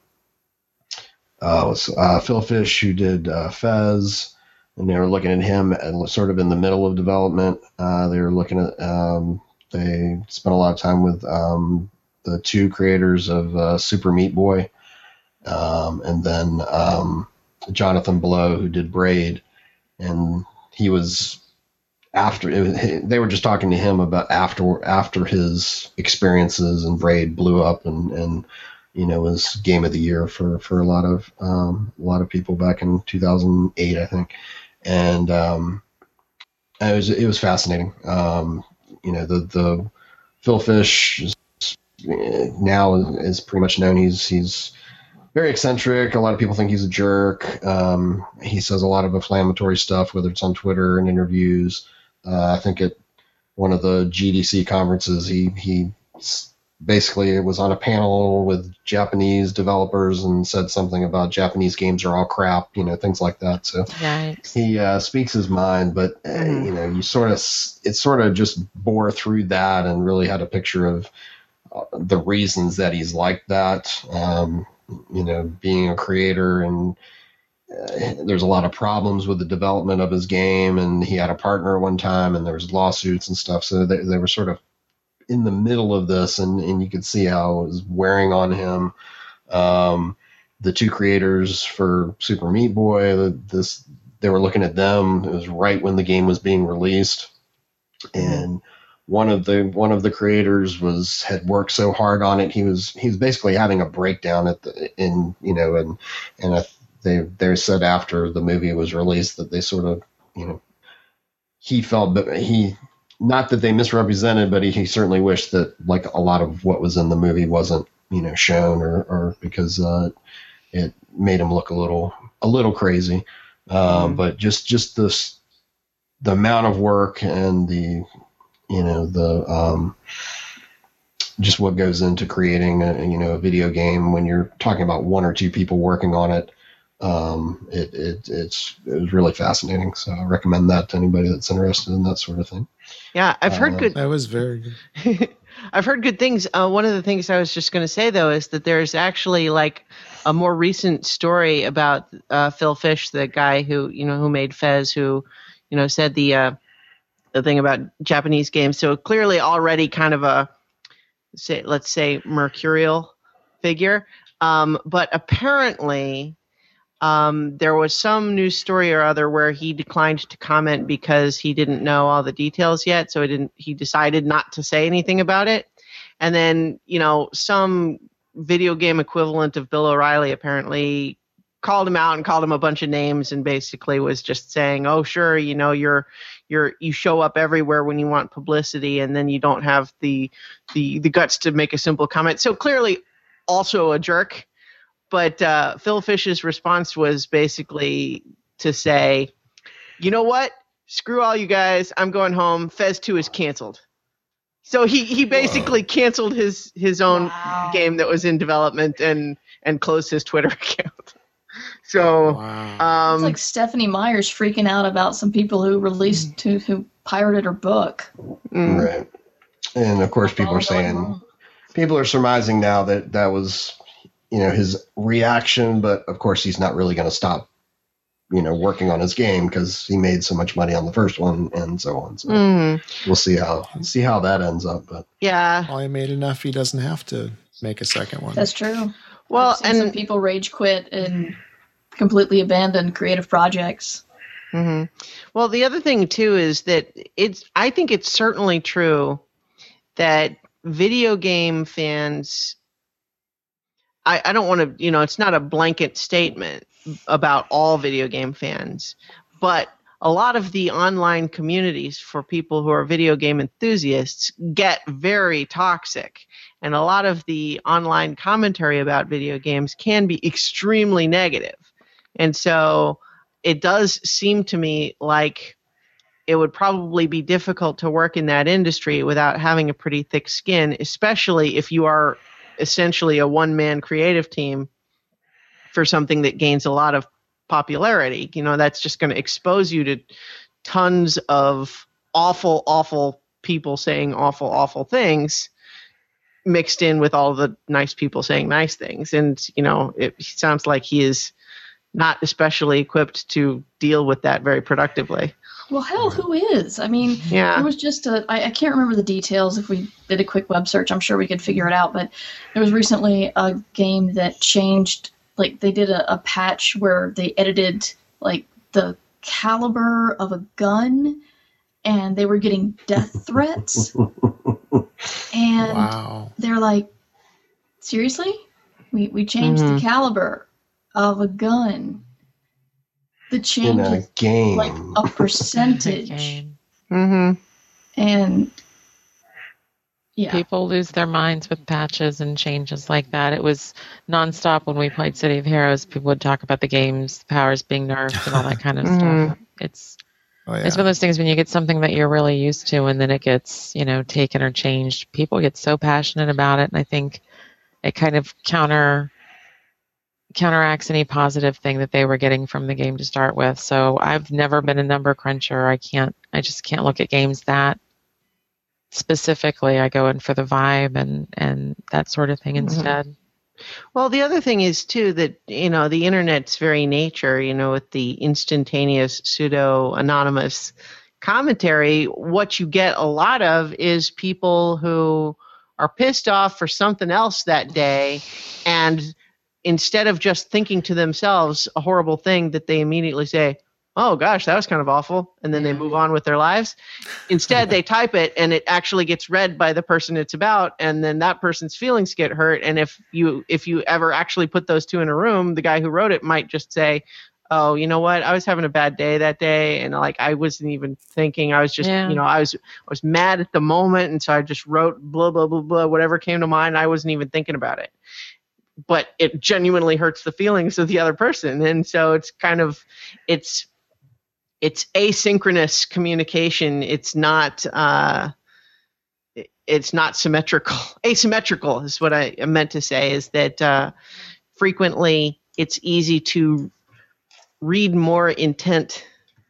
Uh, it was uh, Phil Fish, who did uh, Fez, and they were looking at him and sort of in the middle of development. Uh, they were looking at, um, they spent a lot of time with um, the two creators of uh, Super Meat Boy, um, and then um, Jonathan Blow, who did Braid. And he was after, it was, they were just talking to him about after after his experiences, and Braid blew up and, and you know, was game of the year for, for a lot of um, a lot of people back in two thousand eight, I think, and um, it was it was fascinating. Um, you know, the the Phil Fish is, now is pretty much known. He's he's very eccentric. A lot of people think he's a jerk. Um, he says a lot of inflammatory stuff, whether it's on Twitter and interviews. Uh, I think at one of the G D C conferences, he he. Basically, it was on a panel with Japanese developers and said something about Japanese games are all crap, you know, things like that. So Yikes. he uh, speaks his mind, but uh, Mhm. you know, you sort of it sort of just bore through that and really had a picture of uh, the reasons that he's like that. Um, you know, being a creator, and uh, there's a lot of problems with the development of his game, and he had a partner one time, and there was lawsuits and stuff. So they, they were sort of in the middle of this, and, and you could see how it was wearing on him. Um, the two creators for Super Meat Boy, this they were looking at them. It was right when the game was being released, and one of the one of the creators was had worked so hard on it. He was he was basically having a breakdown at the in you know and and a, they they said after the movie was released that they sort of you know he felt but he not that they misrepresented, but he, he certainly wished that like a lot of what was in the movie wasn't you know shown or or because uh, it made him look a little a little crazy. Uh, mm-hmm. But just just this the amount of work and the you know the um, just what goes into creating a you know a video game when you're talking about one or two people working on it. Um, it, it it's it was really fascinating. So I recommend that to anybody that's interested in that sort of thing. Yeah, I've heard uh, good. That was very good. I've heard good things. Uh, one of the things I was just going to say though is that there's actually like a more recent story about uh, Phil Fish, the guy who you know who made Fez, who you know said the uh, the thing about Japanese games. So clearly already kind of a say let's say mercurial figure, um, but apparently. Um, there was some news story or other where he declined to comment because he didn't know all the details yet. So he didn't, he decided not to say anything about it. And then, you know, some video game equivalent of Bill O'Reilly apparently called him out and called him a bunch of names and basically was just saying, oh, sure, you know, you're, you're, you show up everywhere when you want publicity and then you don't have the, the, the guts to make a simple comment. So clearly also a jerk. But uh, Phil Fish's response was basically to say, you know what? Screw all you guys. I'm going home. Fez two is canceled. So he, he basically Whoa. canceled his, his own wow. game that was in development and, and closed his Twitter account. So wow. um, it's like Stephanie Meyer's freaking out about some people who released to who pirated her book. Mm. Right. And of course, people are saying, people are surmising now that that was, you know, his reaction, but of course he's not really going to stop, you know, working on his game because he made so much money on the first one and so on. So mm. we'll see how see how that ends up. But yeah, well, he made enough. He doesn't have to make a second one. That's true. Well, and some people rage quit and completely abandon creative projects. Mm-hmm. Well, the other thing too is that it's. I think it's certainly true that video game fans. I, I don't want to, you know, it's not a blanket statement about all video game fans, but a lot of the online communities for people who are video game enthusiasts get very toxic. And a lot of the online commentary about video games can be extremely negative. And so it does seem to me like it would probably be difficult to work in that industry without having a pretty thick skin, especially if you are essentially a one-man creative team for something that gains a lot of popularity. You know, that's just going to expose you to tons of awful, awful people saying awful, awful things mixed in with all the nice people saying nice things. And, you know, it sounds like he is not especially equipped to deal with that very productively. Well, hell, who is? I mean, yeah. there was just a, I, I can't remember the details. If we did a quick web search, I'm sure we could figure it out. But there was recently a game that changed, like they did a, a patch where they edited like the caliber of a gun and they were getting death threats. And wow. they're like, seriously? We, we changed mm-hmm. the caliber of a gun. The change in a game, like a percentage, mm-hmm. and yeah, people lose their minds with patches and changes like that. It was nonstop when we played City of Heroes. People would talk about the game's powers being nerfed and all that kind of mm-hmm. stuff. It's oh, yeah. it's one of those things when you get something that you're really used to and then it gets you know taken or changed. People get so passionate about it, and I think it kind of counter. counteracts any positive thing that they were getting from the game to start with. So I've never been a number cruncher. I can't, I just can't look at games that specifically. I go in for the vibe and, and that sort of thing instead. Well, the other thing is too that, you know, the internet's very nature, you know, with the instantaneous pseudo anonymous commentary, what you get a lot of is people who are pissed off for something else that day, and instead of just thinking to themselves a horrible thing, that they immediately say, oh gosh, that was kind of awful, and then they move on with their lives. Instead, they type it, and it actually gets read by the person it's about, and then that person's feelings get hurt. And if you if you ever actually put those two in a room, the guy who wrote it might just say, oh, you know what, I was having a bad day that day, and like I wasn't even thinking. I was just, Yeah. you know, I was I was mad at the moment, and so I just wrote blah blah blah blah, whatever came to mind. I wasn't even thinking about it. But it genuinely hurts the feelings of the other person, and so it's kind of it's it's asynchronous communication. It's not uh, it's not symmetrical. Asymmetrical is what I meant to say. Is that uh, frequently it's easy to read more intent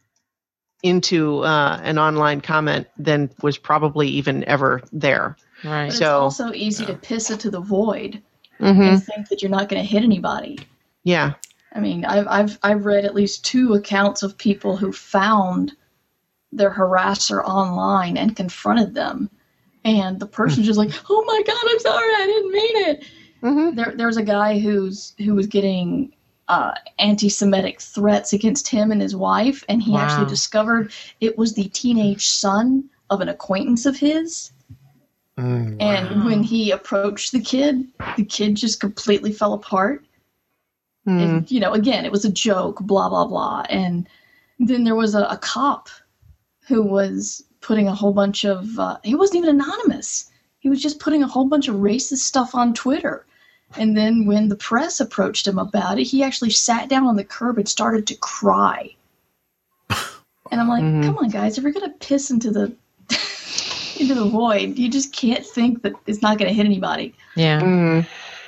into uh, an online comment than was probably even ever there. Right. But it's So- also easy to piss it to the void Mm-hmm. and think that you're not going to hit anybody. Yeah. I mean, I've, I've I've read at least two accounts of people who found their harasser online and confronted them, and the person's just like, "Oh my God, I'm sorry, I didn't mean it." Mm-hmm. There, there's a guy who's who was getting uh, anti-Semitic threats against him and his wife, and he Wow. actually discovered it was the teenage son of an acquaintance of his. Mm, And when he approached the kid, the kid just completely fell apart. Mm. And, you know, again, it was a joke, blah, blah, blah. And then there was a, a cop who was putting a whole bunch of, uh, he wasn't even anonymous. He was just putting a whole bunch of racist stuff on Twitter. And then when the press approached him about it, he actually sat down on the curb and started to cry. And I'm like, Mhm. come on, guys, if you're going to piss into the into the void, you just can't think that it's not going to hit anybody. Yeah. Mm.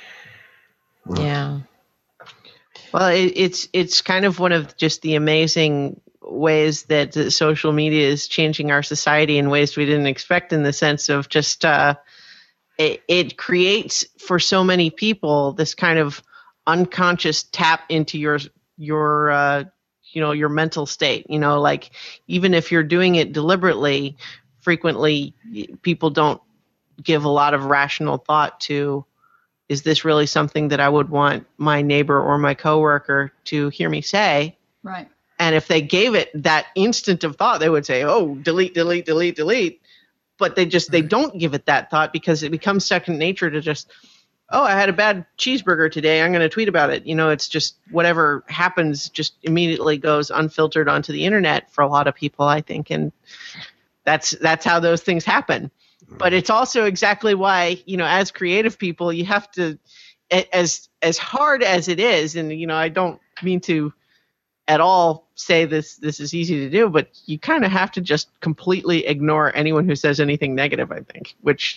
Yeah. Well, it, it's it's kind of one of just the amazing ways that uh, social media is changing our society in ways we didn't expect, in the sense of just uh, it, it creates for so many people this kind of unconscious tap into your your uh, you know your mental state. You know, like even if you're doing it deliberately, frequently y- people don't give a lot of rational thought to, is this really something that I would want my neighbor or my coworker to hear me say? Right. And if they gave it that instant of thought, they would say, oh, delete, delete, delete, delete. But they just, they don't give it that thought, because it becomes second nature to just, oh, I had a bad cheeseburger today, I'm going to tweet about it. You know, it's just whatever happens just immediately goes unfiltered onto the internet for a lot of people, I think. And that's, that's how those things happen. But it's also exactly why, you know, as creative people, you have to, a- as as hard as it is, and you know, I don't mean to at all say this this is easy to do, but you kind of have to just completely ignore anyone who says anything negative, I think, which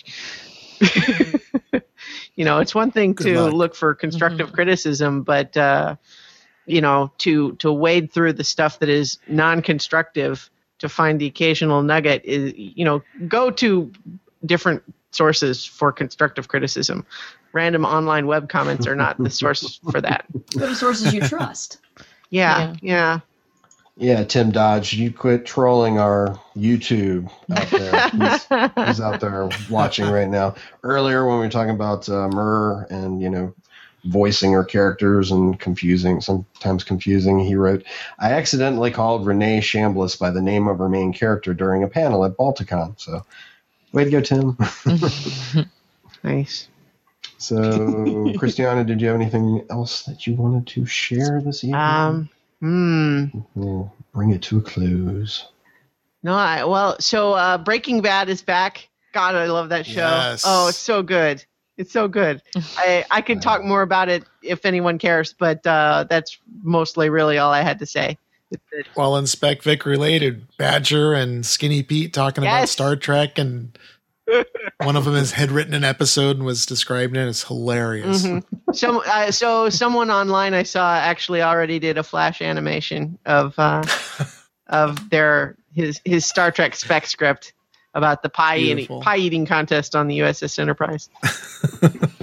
you know, it's one thing Good to luck. look for constructive criticism, but uh, you know, to to wade through the stuff that is non-constructive to find the occasional nugget is, you know, go to different sources for constructive criticism. Random online web comments are not the source for that. Go to sources you trust. Yeah, yeah. Yeah, Tim Dodge, you quit trolling our YouTube out there. He's, he's out there watching right now. Earlier, when we were talking about uh, Murr and, you know, voicing her characters and confusing, sometimes confusing, he wrote, I accidentally called Renee Chambliss by the name of her main character during a panel at Balticon. So, way to go, Tim. Nice. So, Christiana, did you have anything else that you wanted to share this evening? Um, hmm. We'll bring it to a close. No, I, well, so uh, Breaking Bad is back. God, I love that show. Yes. Oh, it's so good. It's so good. I, I could talk more about it if anyone cares, but uh, that's mostly really all I had to say. It- it- Well, in Spec Vic related, Badger and Skinny Pete talking about Yes. Star Trek, and one of them has had written an episode and was describing it. It's hilarious. Mhm. Some, uh, so someone online I saw actually already did a flash animation of uh, of their his his Star Trek spec script about the pie eating Beautiful. pie eating contest on the U S S Enterprise. I,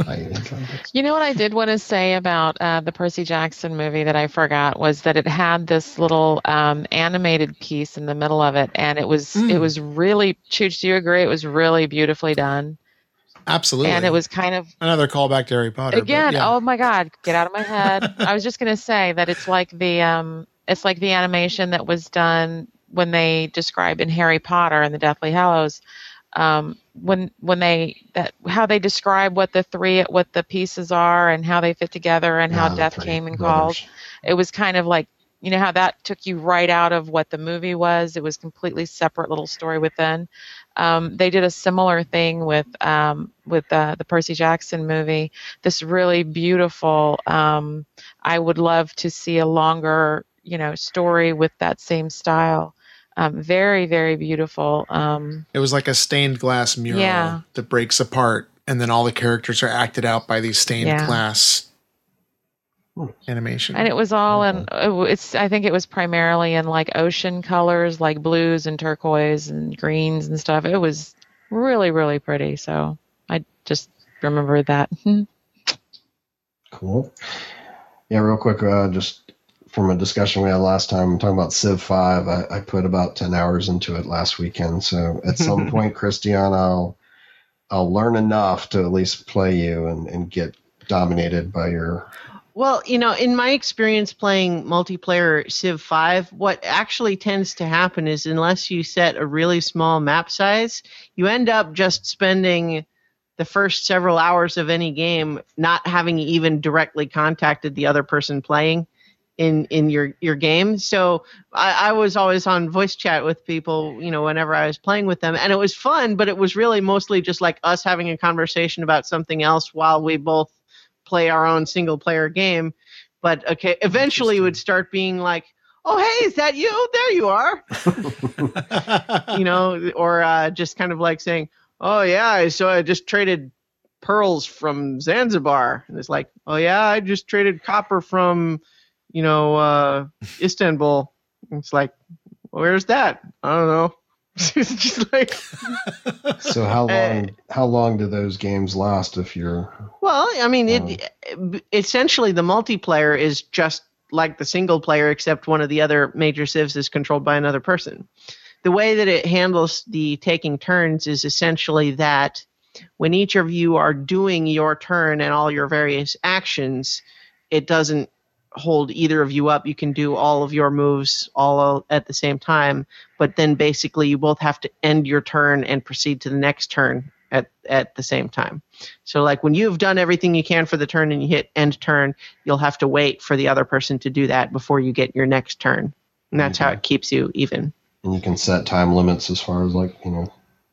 You know what I did want to say about uh, the Percy Jackson movie that I forgot was that it had this little um, animated piece in the middle of it, and it was Mm. it was really. Chooch, do you agree? It was really beautifully done. Absolutely. And it was kind of another callback to Harry Potter. again. but yeah. Oh my God, get out of my head! I was just going to say that it's like the um, it's like the animation that was done when they describe in Harry Potter and the Deathly Hallows. Um, when when they that how they describe what the three what the pieces are and how they fit together and how Ah, the death three came and brothers. called, it was kind of like, you know how that took you right out of what the movie was. It was completely separate little story within. Um, they did a similar thing with um, with uh, the Percy Jackson movie. This really beautiful. Um, I would love to see a longer, you know, story with that same style. Um, very, very beautiful. Um, It was like a stained glass mural Yeah. that breaks apart, and then all the characters are acted out by these stained Yeah. glass animation. and it was all in. it w- It's. I think it was primarily in like ocean colors, like blues and turquoise and greens and stuff. It was really, really pretty. So I just remembered that. Cool. Yeah, real quick, uh, just from a discussion we had last time, talking about Civ five, I, I put about ten hours into it last weekend. So at some point, Christian, I'll I'll learn enough to at least play you and, and get dominated by your. Well, you know, in my experience playing multiplayer Civ five, what actually tends to happen is unless you set a really small map size, you end up just spending the first several hours of any game not having even directly contacted the other person playing in, in your, your game. So I, I was always on voice chat with people, you know, whenever I was playing with them, and it was fun, but it was really mostly just like us having a conversation about something else while we both play our own single player game. But okay, eventually it would start being like, oh, hey, is that you? There you are. You know, or uh, just kind of like saying, oh, yeah, so I just traded pearls from Zanzibar. And it's like, oh, yeah, I just traded copper from, you know, uh, Istanbul. And it's like, well, where's that? I don't know. It's just like, So how long Uh, how long do those games last if you're well, I mean, it, essentially the multiplayer is just like the single player, except one of the other major civs is controlled by another person. The way that it handles the taking turns is essentially that when each of you are doing your turn and all your various actions, it doesn't hold either of you up. You can do all of your moves all at the same time, but then basically you both have to end your turn and proceed to the next turn at, at the same time. So like when you've done everything you can for the turn and you hit end turn, you'll have to wait for the other person to do that before you get your next turn. And that's how Mhm. it keeps you even. and you can set time limits as far as like, you know.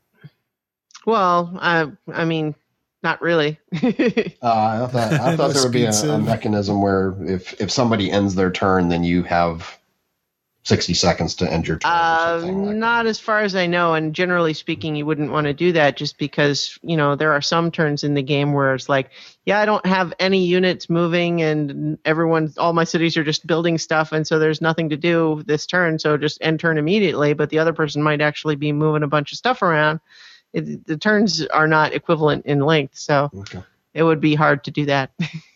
Well, I, I mean, not really. Uh, I thought I thought there would be a, Speed a Civ. mechanism where if if somebody ends their turn, then you have sixty seconds to end your turn. or Uh, something like not as far as I know, and generally speaking, you wouldn't want to do that just because, you know, there are some turns in the game where it's like, yeah, I don't have any units moving and everyone, all my cities are just building stuff, and so there's nothing to do this turn, so just end turn immediately, but the other person might actually be moving a bunch of stuff around. It, the turns are not equivalent in length, so that. Okay, it would be hard to do that.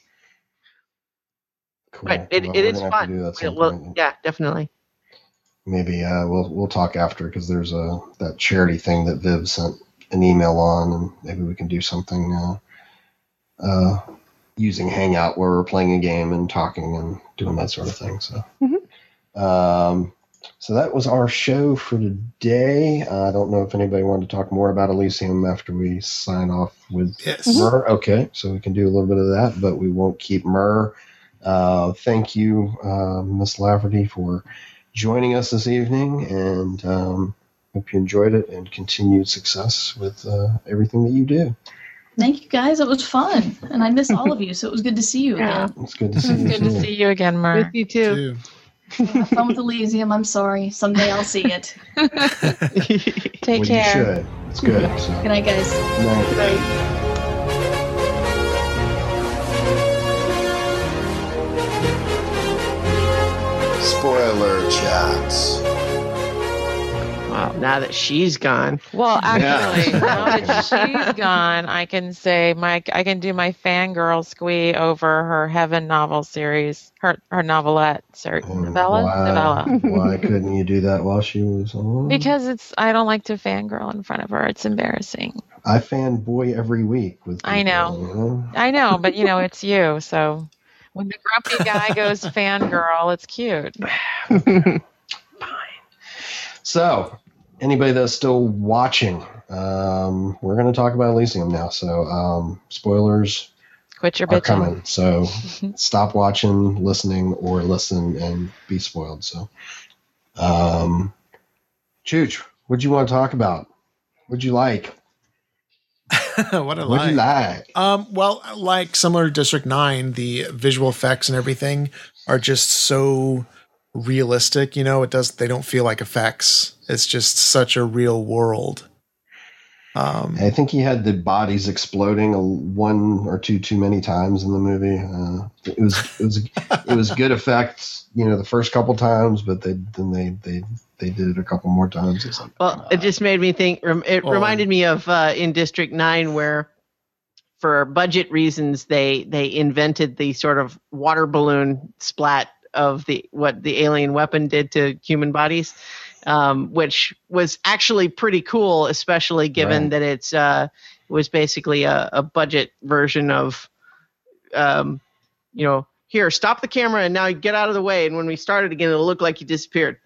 cool. But it, Well, it we're is gonna have to fun. do that at some Well, point. yeah, definitely. Maybe uh, we'll we'll talk after because there's a that charity thing that Viv sent an email on, and maybe we can do something uh, uh, using Hangout where we're playing a game and talking and doing that sort of thing. So, Mhm. um, so that was our show for today. Uh, I don't know if anybody wanted to talk more about Elysium after we sign off with Yes. Myrrh. Okay, so we can do a little bit of that, but we won't keep Myrrh. Uh, thank you, uh, Miss Lafferty, for joining us this evening, and um, hope you enjoyed it and continued success with uh, everything that you do. Thank you guys. It was fun. And I miss all of you, so it was good to see you Yeah. again. It's good to see you. Good to too. see you again, Mer. With you too. Two. Have fun with Elysium. I'm sorry. Someday I'll see it. Take Well, care. you should. It's good. So. Good night, guys. Good night. Spoiler chats. Wow, now that she's gone. Well, actually, Yeah. now that she's gone, I can say my I can do my fangirl squee over her Heaven novel series, her her novelette series, And novella, why, novella. why couldn't you do that while she was on? Because it's I don't like to fangirl in front of her. It's embarrassing. I fanboy every week with people, I know. you know? I know, but you know it's you. So when the grumpy guy goes fangirl, it's cute. So, anybody that's still watching, um, we're going to talk about Elysium now. So, um, spoilers Quit your are bitching. coming. So, stop watching, listening, or listen and be spoiled. So, um, Chooch, what'd you want to talk about? What'd you like? what a What'd you lie. like? Um, well, like similar to District nine, the visual effects and everything are just so realistic. You know, it does. They don't feel like effects. It's just such a real world. Um, I think he had the bodies exploding a, one or two too many times in the movie. Uh, it was it was it was good effects, you know, the first couple times, but they then they they they did it a couple more times. It's like, Well, it just made me think. rem- It Well, reminded me of uh, in District Nine, where for budget reasons they they invented the sort of water balloon splat of the what the alien weapon did to human bodies, um, which was actually pretty cool, especially given Right. that it's uh, it was basically a, a budget version of, um, you know, here, stop the camera and now get out of the way, and when we start it again, it'll look like you disappeared.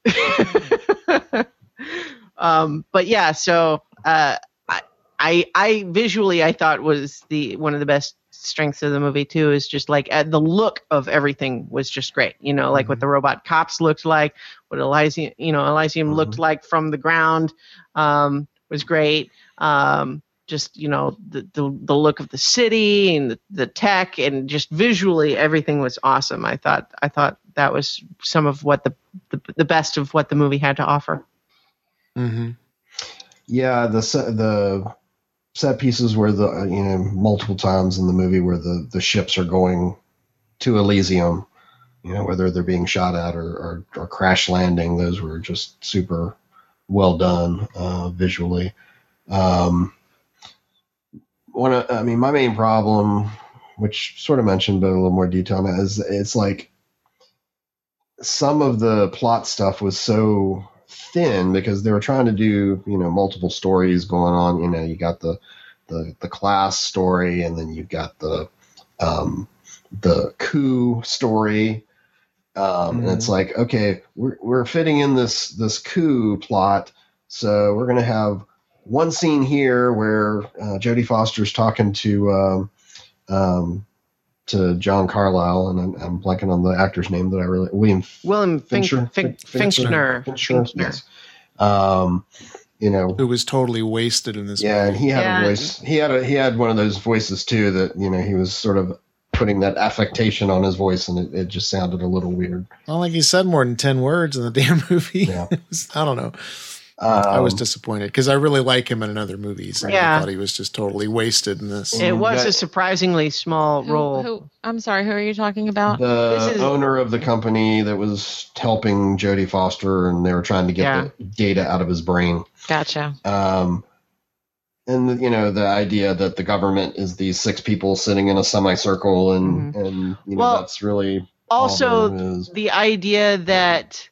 um, but yeah, so uh, I, I, I visually I thought was the one of the best strengths of the movie too. Is just like uh, the look of everything was just great. You know, like what the robot cops looked like, what Elysium, you know, Elysium Mhm. looked like from the ground um, was great. Um, just you know the, the the look of the city and the, the tech and just visually everything was awesome. I thought I thought that was some of what the the, the best of what the movie had to offer. mm-hmm. yeah, the set, the set pieces where the uh, you know multiple times in the movie where the the ships are going to Elysium, you know, whether they're being shot at or or, or crash landing, those were just super well done uh, visually. Um, one, of, I mean, my main problem, which sort of mentioned, but a little more detail now, is it's like some of the plot stuff was so thin because they were trying to do, you know, multiple stories going on. You know, you got the the, the class story, and then you've got the um, the coup story. Um, and it's like, okay, we're we're fitting in this this coup plot, so we're gonna have one scene here where uh, Jodie Foster's talking to um, um, to John Carlyle, and I'm, I'm blanking on the actor's name that I really William William Fincher? Fincher, Fin- Finchner, Fincher, Finchner. yes. Um, you know, Who was totally wasted in this yeah, and movie. he had Yeah. a voice. He had a he had one of those voices too that you know he was sort of putting that affectation on his voice, and it, it just sounded a little weird. Not like he said more than ten words in the damn movie. Yeah. It was- I don't know. Um, I was disappointed because I really like him in other movies. And Yeah. I thought he was just totally wasted in this. It was Yeah. a surprisingly small Who, role. who? I'm sorry. Who are you talking about? the This is- owner of the company that was helping Jodie Foster, and they were trying to get Yeah. the data out of his brain. Gotcha. Um, and you know the idea that the government is these six people sitting in a semicircle, and and you know Well, that's really all Also, there is. the idea that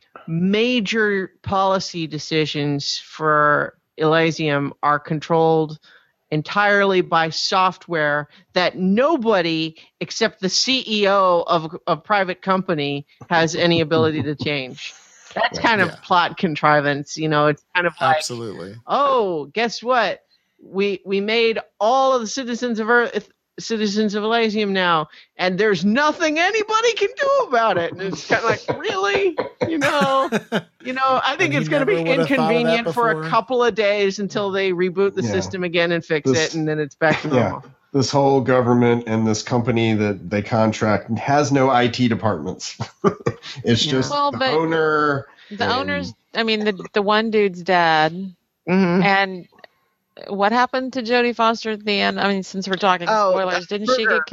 major policy decisions for Elysium are controlled entirely by software that nobody except the C E O of a private company has any ability to change. That's kind of Yeah. plot contrivance, you know. It's kind of like, Absolutely. oh, guess what? We we made all of the citizens of Earth citizens of Elysium now, and there's nothing anybody can do about it. And it's kind of like, really, you know, you know. I think And it's he going to be never would've thought of that inconvenient for a before. couple of days until they reboot the Yeah. system again and fix This- it, and then it's back to Yeah. normal. This whole government and this company that they contract has no I T departments. It's Yeah. just Well, the but- owner. The and- owners. I mean, the the one dude's dad. Mhm. And what happened to Jodie Foster at the end? I mean, siness we're talking Oh, spoilers, didn't she Berger. get killed?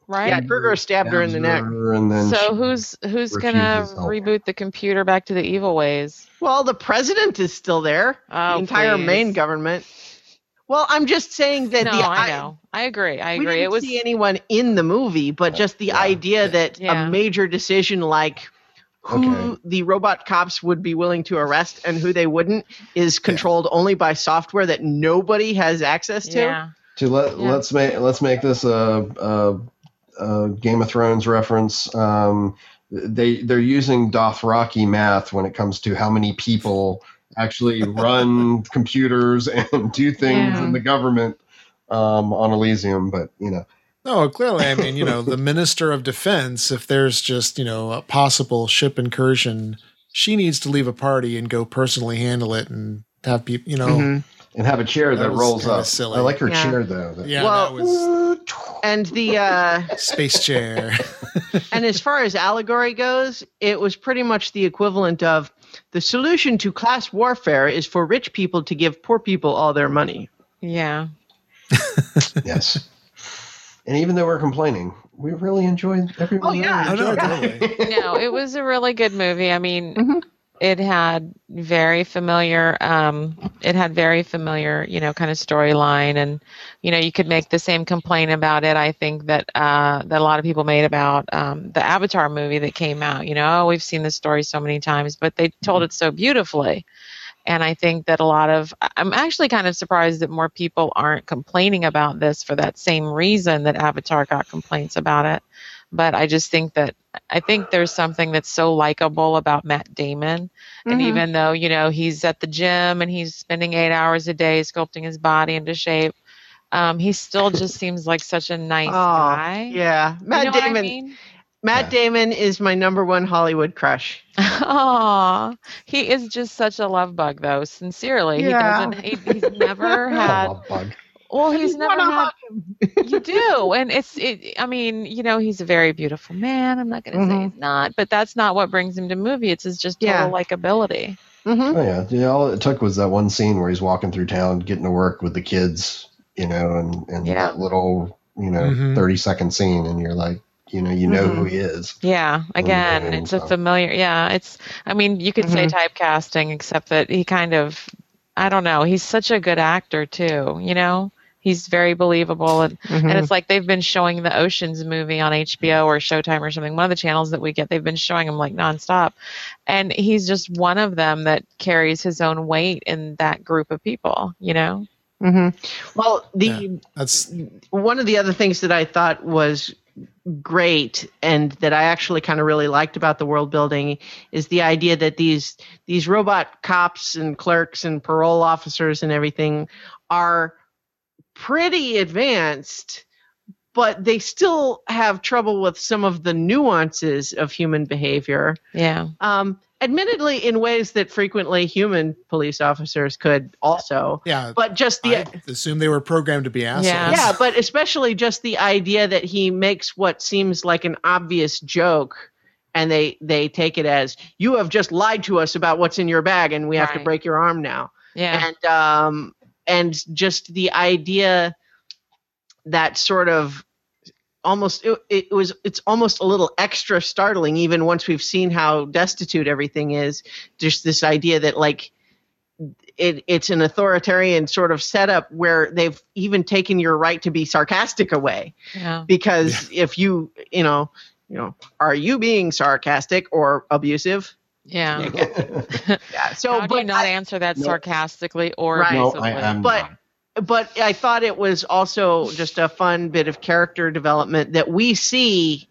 right? Yeah, Kruger stabbed her in the neck. And then So she who's who's gonna refuses help. reboot the computer back to the evil ways? Well, the president is still there. Oh, the entire please. main government. Well, I'm just saying that No, the I know. I agree. I we agree. didn't It was see anyone in the movie, but just the Yeah. idea that Yeah. a major decision like who Okay. the robot cops would be willing to arrest and who they wouldn't is controlled only by software that nobody has access to. yeah. To let Yeah. let's make let's make this a, a, a Game of Thrones reference. Um, they they're using Dothraki math when it comes to how many people actually run computers and do things Yeah. in the government um, on Elysium. But you know, No, clearly, I mean, you know, the Minister of Defense, if there's just, you know, a possible ship incursion, she needs to leave a party and go personally handle it and have people, you know. Mhm. and have a chair that, That was rolls kinda up. silly. I like her Yeah. chair though. That- Yeah, Well- that was And the uh, space chair. and as far as allegory goes, it was pretty much the equivalent of the solution to class warfare is for rich people to give poor people all their money. Yeah. Yes. And even though we're complaining, we really enjoyed everyone. Oh, yeah. really Oh, no, enjoyed it. totally. No, it was a really good movie. I mean, Mhm. it had very familiar um it had very familiar, you know, kind of storyline, and you know, you could make the same complaint about it, I think, that uh that a lot of people made about um the Avatar movie that came out. You know, oh, we've seen this story so many times, but they told it so beautifully. And I think that a lot of, I'm actually kind of surprised that more people aren't complaining about this for that same reason that Avatar got complaints about it. But I just think that, I think there's something that's so likable about Matt Damon. And Mhm. even though, you know, he's at the gym and he's spending eight hours a day sculpting his body into shape, um, he still just seems like such a nice Oh, guy. yeah. You Matt know what I Damon. mean? Matt Yeah. Damon is my number one Hollywood crush. Aw, he is just such a love bug, though. Sincerely, Yeah. he doesn't. He, he's never had. Oh, bug. Well, he's You never wanna had. hug him. You do, and it's. It, I mean, you know, he's a very beautiful man. I'm not going to say Mhm. he's not, but that's not what brings him to movie. It's his just Yeah. total likability. Mhm. Oh yeah. yeah, all it took was that one scene where he's walking through town, getting to work with the kids, you know, and and Yeah. that little, you know, Mhm. thirty second scene, and you're like, you know, you know Mhm. who he is. Yeah, again, and it's a so- familiar. Yeah, it's. I mean, you could say typecasting, except that he kind of. I don't know. He's such a good actor too. You know, he's very believable, and Mhm. and it's like they've been showing the Oceans movie on H B O or Showtime or something. One of the channels that we get, they've been showing him like nonstop, and he's just one of them that carries his own weight in that group of people. You know. Mhm. Well, the Yeah. That's one of the other things that I thought was great and that I actually kind of really liked about the world building is the idea that these these robot cops and clerks and parole officers and everything are pretty advanced, but they still have trouble with some of the nuances of human behavior. Yeah. Um, admittedly, in ways that frequently human police officers could also. yeah. But just the I assume they were programmed to be assholes. Yeah. yeah, but especially just the idea that he makes what seems like an obvious joke, and they they take it as you have just lied to us about what's in your bag, and we have to Right. break your arm now. Yeah. And um and just the idea that sort of almost it, it was it's almost a little extra startling even once we've seen how destitute everything is. Just this idea that like it, it's an authoritarian sort of setup where they've even taken your right to be sarcastic away. Yeah. Because if you, you know, you know, are you being sarcastic or abusive? Yeah. Yeah. So, How do but you not I, answer that No. sarcastically or Right. No, abusively? I am But- not. but I thought it was also just a fun bit of character development that we see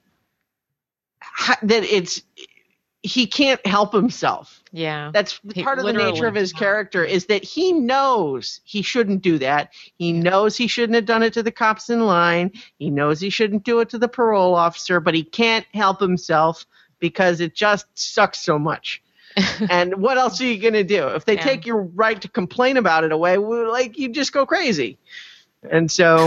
ha- that it's he can't help himself. Yeah. That's He part of the literally nature of his cannot. character is that he knows he shouldn't do that. He knows he shouldn't have done it to the cops in line. He knows he shouldn't do it to the parole officer, but he can't help himself because it just sucks so much. And what else are you going to do? If they Yeah. take your right to complain about it away, well, like you just go crazy. And so,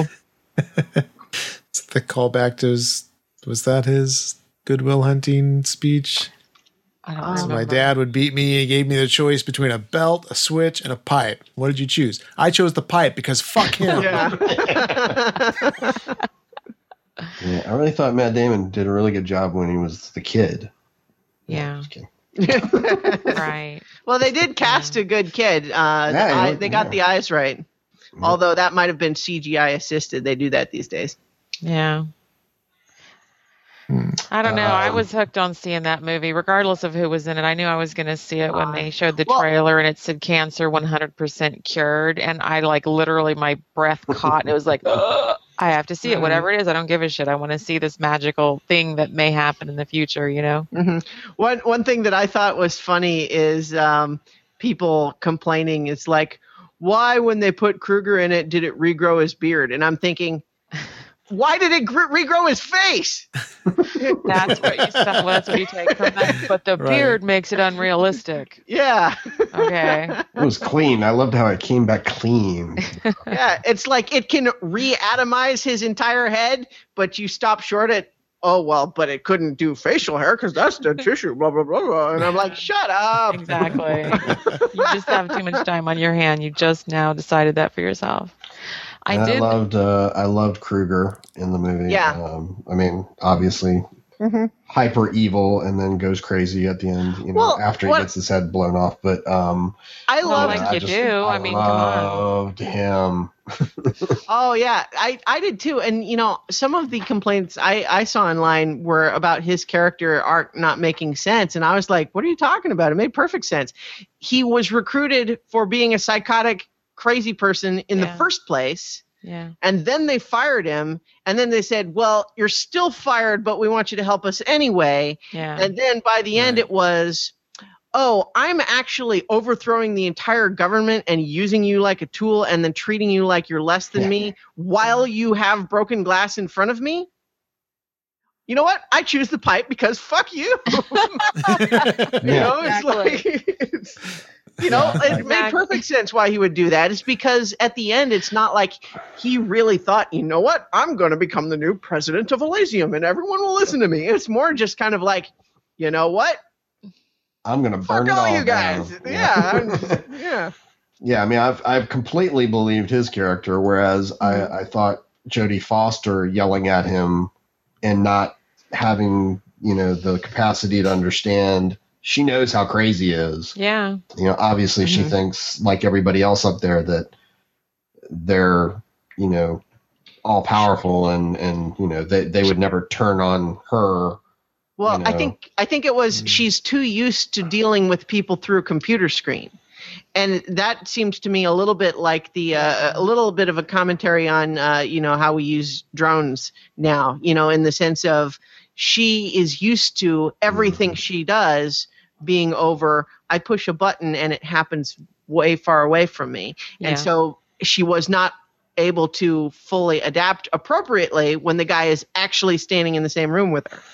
It's the callback to his, was that his Goodwill Hunting speech? I don't Oh. So remember. my dad would beat me. He gave me the choice between a belt, a switch, and a pipe. What did you choose? I chose the pipe because fuck him. yeah. Yeah, I really thought Matt Damon did a really good job when he was the kid. Yeah. Just kidding. Right. Well, they did cast Yeah. a good kid. Uh, the Yeah, eye- yeah, they got yeah. the eyes right. Yeah. Although that might have been C G I assisted. They do that these days. Yeah. I don't know. I Um, was hooked on seeing that movie, regardless of who was in it. I knew I was going to see it when they showed the Well- trailer and it said cancer one hundred percent cured. And I like literally my breath caught and it was like, "Ugh, I have to see it. Mhm. Whatever it is, I don't give a shit. I want to see this magical thing that may happen in the future, you know? hmm One one thing that I thought was funny is um, people complaining. It's like, why when they put Kruger in it did it regrow his beard? And I'm thinking, why did it gr- regrow his face? That's what you said. Well, that's what you take from that. But the Right. beard makes it unrealistic. Yeah, Okay. It was clean. I loved how it came back clean. yeah. It's like it can re-atomize his entire head, but you stop short at. Oh well, but it couldn't do facial hair because that's dead tissue. Blah blah blah blah. And I'm like, shut up. Exactly. You just have too much time on your hand. You just now decided that for yourself. I And I did. loved uh, I loved Kruger in the movie. Yeah. Um, I mean, obviously Mhm. hyper evil and then goes crazy at the end, you know, Well, after he what- gets his head blown off. But um, I Well, love. like I you just- do. I I mean, come on. loved him. Oh yeah, I, I did too. And you know, some of the complaints I, I saw online were about his character arc not making sense. And I was like, what are you talking about? It made perfect sense. He was recruited for being a psychotic, crazy person in the Yeah. first place. Yeah. And then they fired him. And then they said, well, you're still fired, but we want you to help us anyway. Yeah. And then by the end, Right. it was, oh, I'm actually overthrowing the entire government and using you like a tool and then treating you like you're less than Yeah. me while you have broken glass in front of me. You know what? I choose the pipe because fuck you. you Yeah. know, it's like, it's, you know, Yeah. it made Exactly. perfect sense why he would do that. It's because at the end, it's not like he really thought, you know what? I'm going to become the new president of Elysium and everyone will listen to me. It's more just kind of like, you know what? I'm gonna burn Fuck it all all you guys. down. Yeah. I'm- yeah. Yeah, I mean, I've I've completely believed his character, whereas Mhm. I, I thought Jodie Foster yelling at him and not having, you know, the capacity to understand. She knows how crazy he is. Yeah. You know, obviously she Mhm. thinks, like everybody else up there, that they're, you know, all powerful and and you know they they would never turn on her. Well, you I know. think I think it was Mm. she's too used to dealing with people through a computer screen, and that seems to me a little bit like the uh, a little bit of a commentary on uh, you know how we use drones now. You know, in the sense of she is used to everything Mhm. she does being over. I push a button and it happens way far away from me, Yeah. and so she was not able to fully adapt appropriately when the guy is actually standing in the same room with her.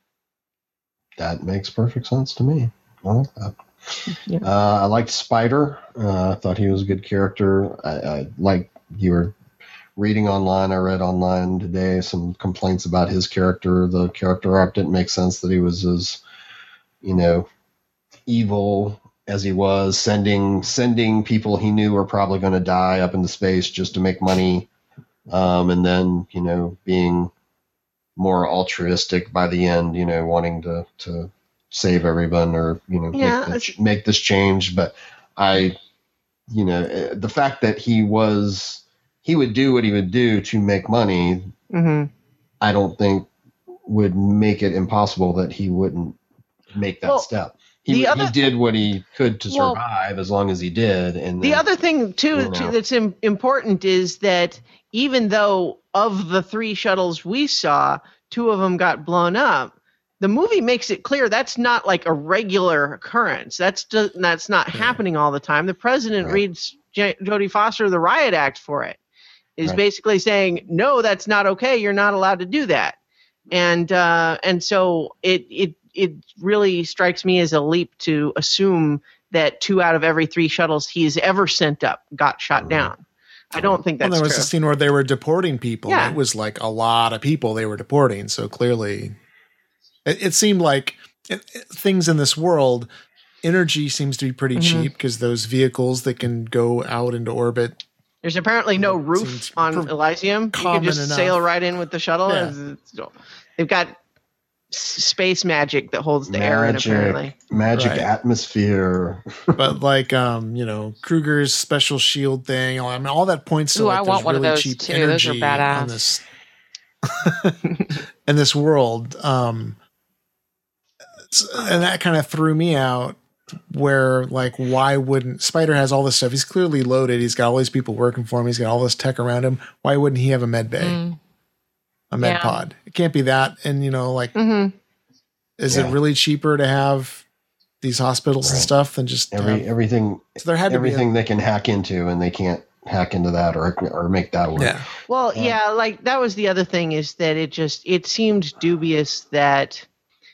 That makes perfect sense to me. I like that. Yeah. Uh, I liked Spider. Uh, I thought he was a good character. I, I like you were reading online. I read online today some complaints about his character. The character arc didn't make sense that he was as, you know, evil as he was, sending sending people he knew were probably going to die up into space just to make money, um, and then you know being more altruistic by the end, you know, wanting to, to save everyone or, you know, Yeah, make, the, make this change. But I, you know, eh, the fact that he was, he would do what he would do to make money, Mm-hmm. I don't think would make it impossible that he wouldn't make that Well, step. He, the other- he did what he could to Well, survive as long as he did. And The then- other thing too, you know. too that's im- important is that even though of the three shuttles we saw, two of them got blown up. The movie makes it clear that's not like a regular occurrence. That's just, that's not happening all the time. The president Right. reads J- Jodie Foster the riot act for it. Is Right. basically saying, no, that's not okay. You're not allowed to do that. And uh, and so it it it really strikes me as a leap to assume that two out of every three shuttles he's ever sent up got shot Mhm. down. I don't think Well, that's there was true. a scene where they were deporting people. Yeah. It was like a lot of people they were deporting. So clearly, it, it seemed like it, it- things in this world, energy seems to be pretty Mhm. cheap because those vehicles that can go out into orbit There's apparently no Seems roof on per- Elysium. You can common just enough. sail right in with the shuttle. Yeah. It's- it's- They've got s- space magic that holds the air in, apparently. magic Right. atmosphere. But like, um, you know, Kruger's special shield thing. I mean, all that points to Ooh, like I there's want one of really those cheap too. Those are energy badass. on this in this world. Um, and that kind of threw me out. Where like, why wouldn't Spider has all this stuff? He's clearly loaded. He's got all these people working for him. He's got all this tech around him. Why wouldn't he have a med bay, Mm. a med Yeah. pod? It can't be that. And you know, like, Mm-hmm. is Yeah. it really cheaper to have these hospitals and Right. stuff than just Every have, everything so there had to everything they can hack into, and they can't hack into that or or make that be work. a, yeah. Well, Yeah. yeah, like that was the other thing is that it just it seemed dubious that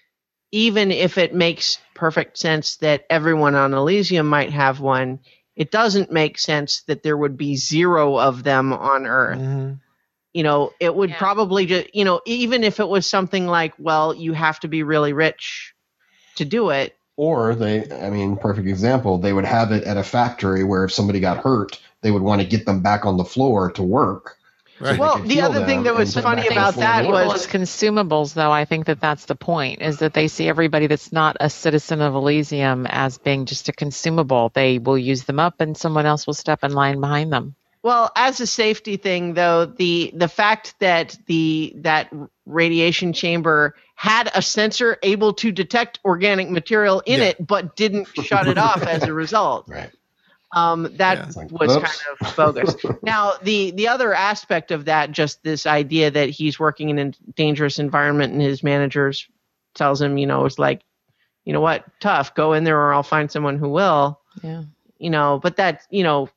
even if it makes perfect sense that everyone on Elysium might have one, it doesn't make sense that there would be zero of them on Earth. Mhm. You know, it would Yeah. probably just, you know, even if it was something like, well, you have to be really rich to do it. Or they, I mean, perfect example, they would have it at a factory where if somebody got hurt, they would want to get them back on the floor to work. Right. they Well, could the heal other thing them that was and put them funny back on the about floor that to work. was- Well, as consumables, though, I think that that's the point, is that they see everybody that's not a citizen of Elysium as being just a consumable. They will use them up and someone else will step in line behind them. Well, as a safety thing, though, the the fact that the that radiation chamber had a sensor able to detect organic material in Yeah. it, but didn't shut it off as a result, Right. um, that Yeah. It's like, was oops. kind of bogus. Now, the the other aspect of that, just this idea that he's working in a dangerous environment, and his managers tells him, you know, it's like, you know what, tough, go in there, or I'll find someone who will. Yeah. You know, but that, you know,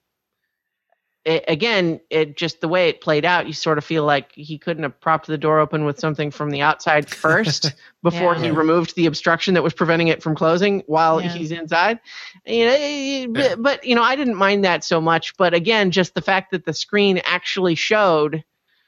it, again, it just the way it played out, you sort of feel like he couldn't have propped the door open with something from the outside first before Yeah. he removed the obstruction that was preventing it from closing while Yeah. he's inside. You know, eh, but, Yeah. but you know, I didn't mind that so much. But again, just the fact that the screen actually showed,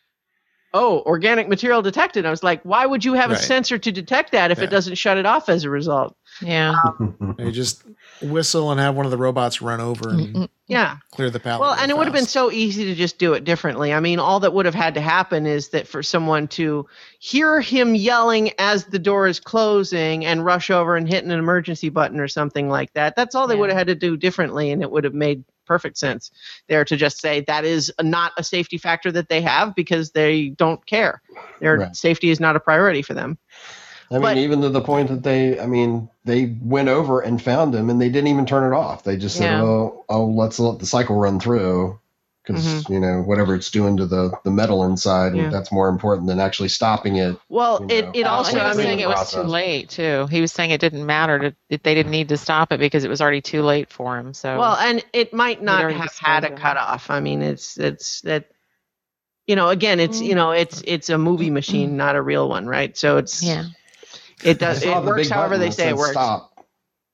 oh, organic material detected. I was like, why would you have Right. a sensor to detect that if Yeah. it doesn't shut it off as a result? Yeah. You just whistle and have one of the robots run over and Mm-mm. Yeah. clear the pallet. Well, real and it would have been fast. so easy to just do it differently. I mean, all that would have had to happen is that for someone to hear him yelling as the door is closing and rush over and hit an emergency button or something like that. That's all they Yeah. would have had to do differently, and it would have made perfect sense there to just say that is not a safety factor that they have because they don't care. Their Right. safety is not a priority for them. I mean, But- even to the point that they, I mean, they went over and found him, and they didn't even turn it off. They just said, Yeah. "Oh, oh, let's let the cycle run through, because you know whatever it's doing to the the metal inside, Yeah. that's more important than actually stopping it." Well, You it, know, it Well, also, he I was mean, saying it was too process. late too. He was saying it didn't matter to, that they didn't need to stop it because it was already too late for him. So well, and it might not already have had a disposed of it. cutoff. I mean, it's it's that, you know, again, it's Mm. you know, it's it's a movie machine, not a real one, right? So it's yeah, it I does saw it the works big however button they that say it said works. Stop.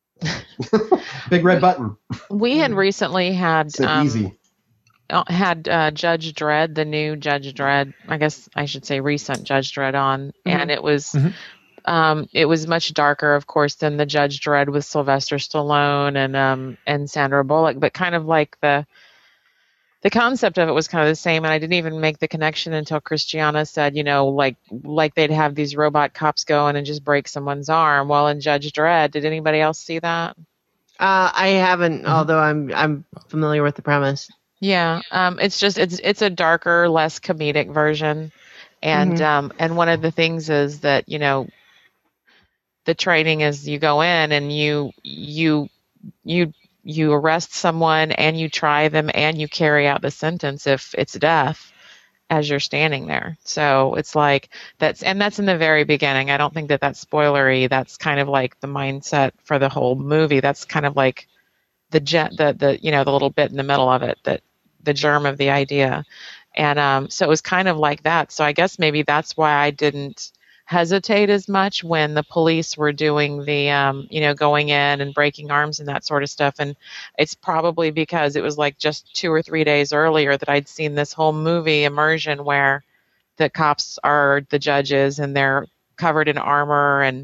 Big red button. we had recently had Said um, easy. uh, had uh, Judge Dredd, the new Judge Dredd. I guess I should say recent Judge Dredd on, and it was. Mhm. Um, it was much darker, of course, than the Judge Dredd with Sylvester Stallone and um, and Sandra Bullock, but kind of like the the concept of it was kind of the same. And I didn't even make the connection until Christiana said, you know, like like they'd have these robot cops go in and just break someone's arm. Well, in Judge Dredd, did anybody else see that? Uh, I haven't, although I'm I'm familiar with the premise. Yeah, um, it's just it's it's a darker, less comedic version, and Mhm. um, and one of the things is that you know the training is you go in and you you you you arrest someone and you try them and you carry out the sentence if it's death as you're standing there. So it's like that's and that's in the very beginning. I don't think that that's spoilery. That's kind of like the mindset for the whole movie. That's kind of like the gen- the the you know the little bit in the middle of it, that the germ of the idea. And um, so it was kind of like that. So I guess maybe that's why I didn't hesitate as much when the police were doing the um, you know going in and breaking arms and that sort of stuff. And it's probably because it was like just two or three days earlier that I'd seen this whole movie Immersion where the cops are the judges and they're covered in armor and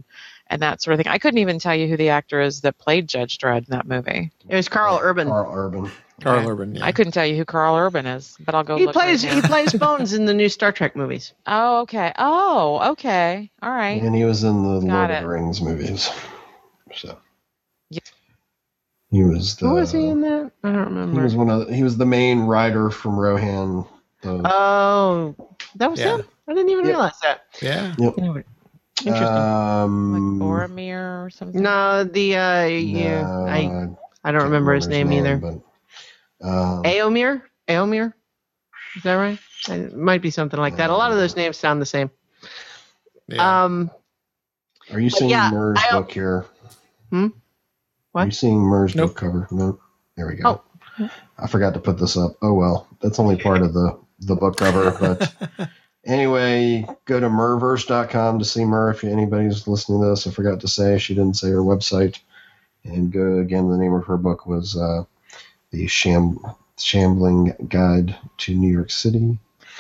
and that sort of thing. I couldn't even tell you who the actor is that played Judge Dredd in that movie. It was Carl Urban. Carl Urban. Carl Okay. Urban. Yeah. I couldn't tell you who Carl Urban is, but I'll go He look plays right he now. plays Bones in the new Star Trek movies. Oh, okay. Oh, okay. All right. And he was in the Got Lord it. of the Rings movies. So Yeah. he was the Who was he in that? I don't remember. he was one of the, he was the main writer from Rohan. The, Oh, that was Yeah. him? I didn't even Yep. realize that. Yeah. Anyway, interesting. um, Like Boromir or something. no, the uh, you, no, I I don't can't remember his name, either. But, um, Aomir? Aomir? Is that right? It might be something like that. A lot of those names sound the same. Yeah. Um, are you but seeing yeah, Murr's I- book here? Hmm? What? Are you seeing Murr's Nope. book cover? No. There we go. Oh. I forgot to put this up. Oh well, that's only part of the the book cover. But anyway, go to Murverse dot com to see Mur. If anybody's listening to this, I forgot to say she didn't say her website. And go again. The name of her book was uh, the Sham Shambling Guide to New York City.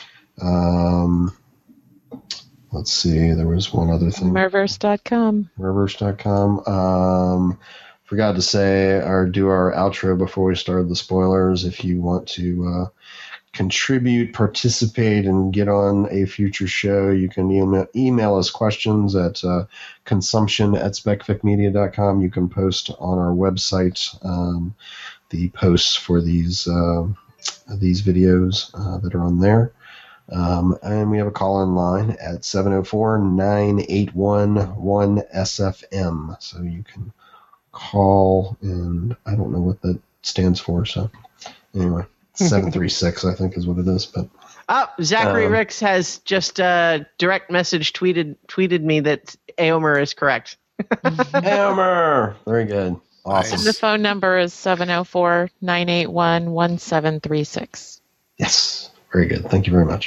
Um, let's see. There was one other thing. Merverse dot com. Reverse dot com. Um, forgot to say or do our outro before we started the spoilers. If you want to uh, contribute, participate, and get on a future show, you can email, email us questions at uh, consumption at specfic media dot com. You can post on our website um, the posts for these uh, these videos uh, that are on there. Um, and we have a call-in line at seven oh four, nine eight one, one S F M. So you can call, and I don't know what that stands for. So anyway, seven three six I think is what it is. But oh, Zachary Um, Ricks has just uh, direct message tweeted tweeted me that Aomer is correct. Elmer, very good, awesome. Nice. The phone number is seven oh four, nine eight one, one seven three six. Yes, very good. Thank you very much.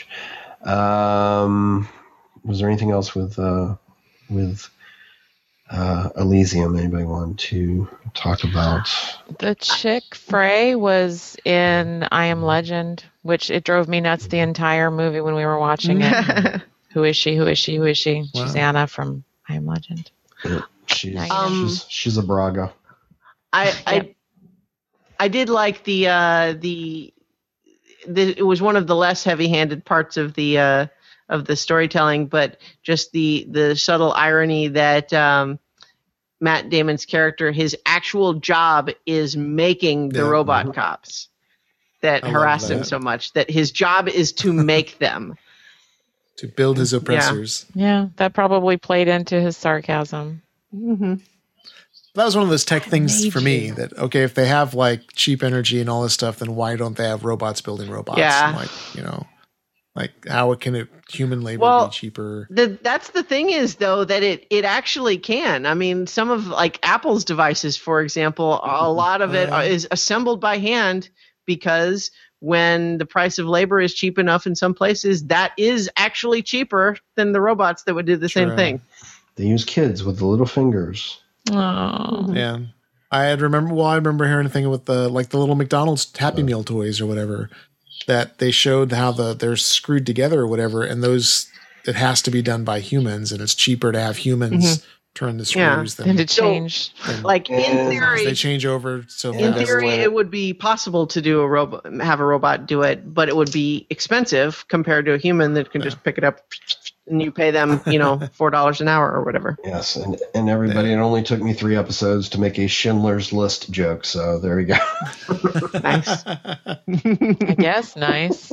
Um, was there anything else with uh, with uh, Elysium? Anybody want to talk about? The chick Frey was in I Am Legend, which it drove me nuts the entire movie when we were watching it. Who is she? Who is she? Who is she? Wow. She's Anna from I Am Legend. She's Um, she's, she's a Braga. I I I did like the uh, the the it was one of the less heavy-handed parts of the uh, of the storytelling, but just the the subtle irony that um, Matt Damon's character, his actual job is making the Yeah. robot Mhm. cops that I love harass him that. so much. That his job is to make them. To build his oppressors. Yeah, that probably played into his sarcasm. Mm-hmm. That was one of those tech things Made for me you. that, okay, if they have like cheap energy and all this stuff, then why don't they have robots building robots? Yeah. And, like, you know, like how can it human labor Well, be cheaper? The, that's the thing is though that it it actually can. I mean, some of like Apple's devices, for example, a lot of it Uh. is assembled by hand because when the price of labor is cheap enough in some places, that is actually cheaper than the robots that would do the same True. thing. They use kids with the little fingers. Oh, Yeah. I had remember, well, I remember hearing a thing with the, like the little McDonald's Happy Meal toys or whatever, that they showed how the, they're screwed together or whatever. And those, it has to be done by humans, and it's cheaper to have humans turn the Yeah. screws and to than, change. than Like in And- theory, they change over. So in fast. theory, everyone- it would be possible to do a robot, have a robot do it, but it would be expensive compared to a human that can just pick it up and you pay them, you know, four dollars an hour or whatever. Yes, and and everybody. It only took me three episodes to make a Schindler's List joke. So there we go. Nice. I guess nice.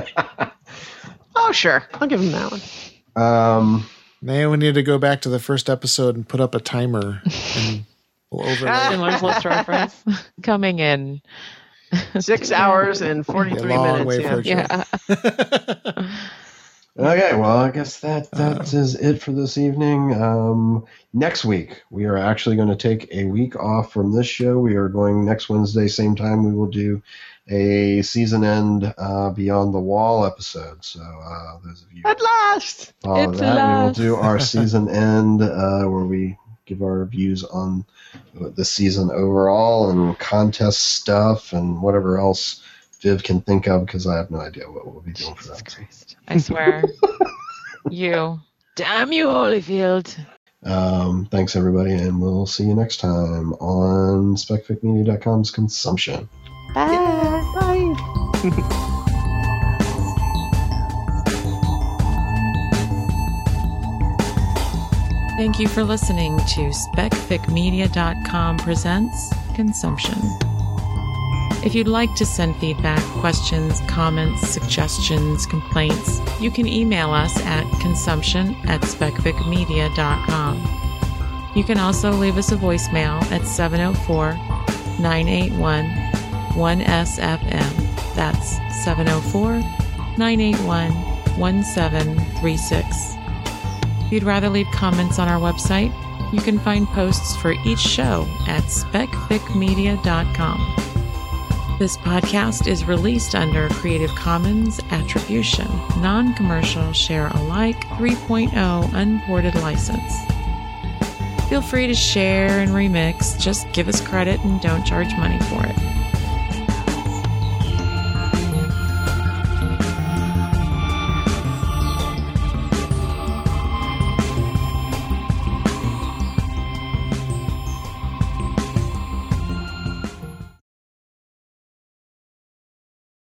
Oh, sure, I'll give him that one. Um, Now we need to go back to the first episode and put up a timer and we'll overlay it. Schindler's List reference coming in. Six hours and Be a forty-three long minutes. way Yeah. for a show. Yeah. okay, well, I guess that that is it for this evening. Um, next week, we are actually going to take a week off from this show. We are going next Wednesday, same time. We will do a season end uh, Beyond the Wall episode. So uh, those of you At last. follow It's that, last. we will do our season end uh, where we give our views on the season overall and contest stuff and whatever else Viv can think of, because I have no idea what we'll be doing for that. I swear. You. Damn you, Holyfield. Um, thanks, everybody, and we'll see you next time on spec fic media dot com's Consumption. Bye. Yeah, bye. Thank you for listening to spec fic media dot com presents Consumption. If you'd like to send feedback, questions, comments, suggestions, complaints, you can email us at consumption at spec fic media dot com. You can also leave us a voicemail at seven oh four, nine eight one, one S F M. That's seven oh four, nine eight one, one seven three six. If you'd rather leave comments on our website, you can find posts for each show at spec fic media dot com. This podcast is released under Creative Commons Attribution, Non-Commercial Share Alike three point oh Unported License. Feel free to share and remix, just give us credit and don't charge money for it.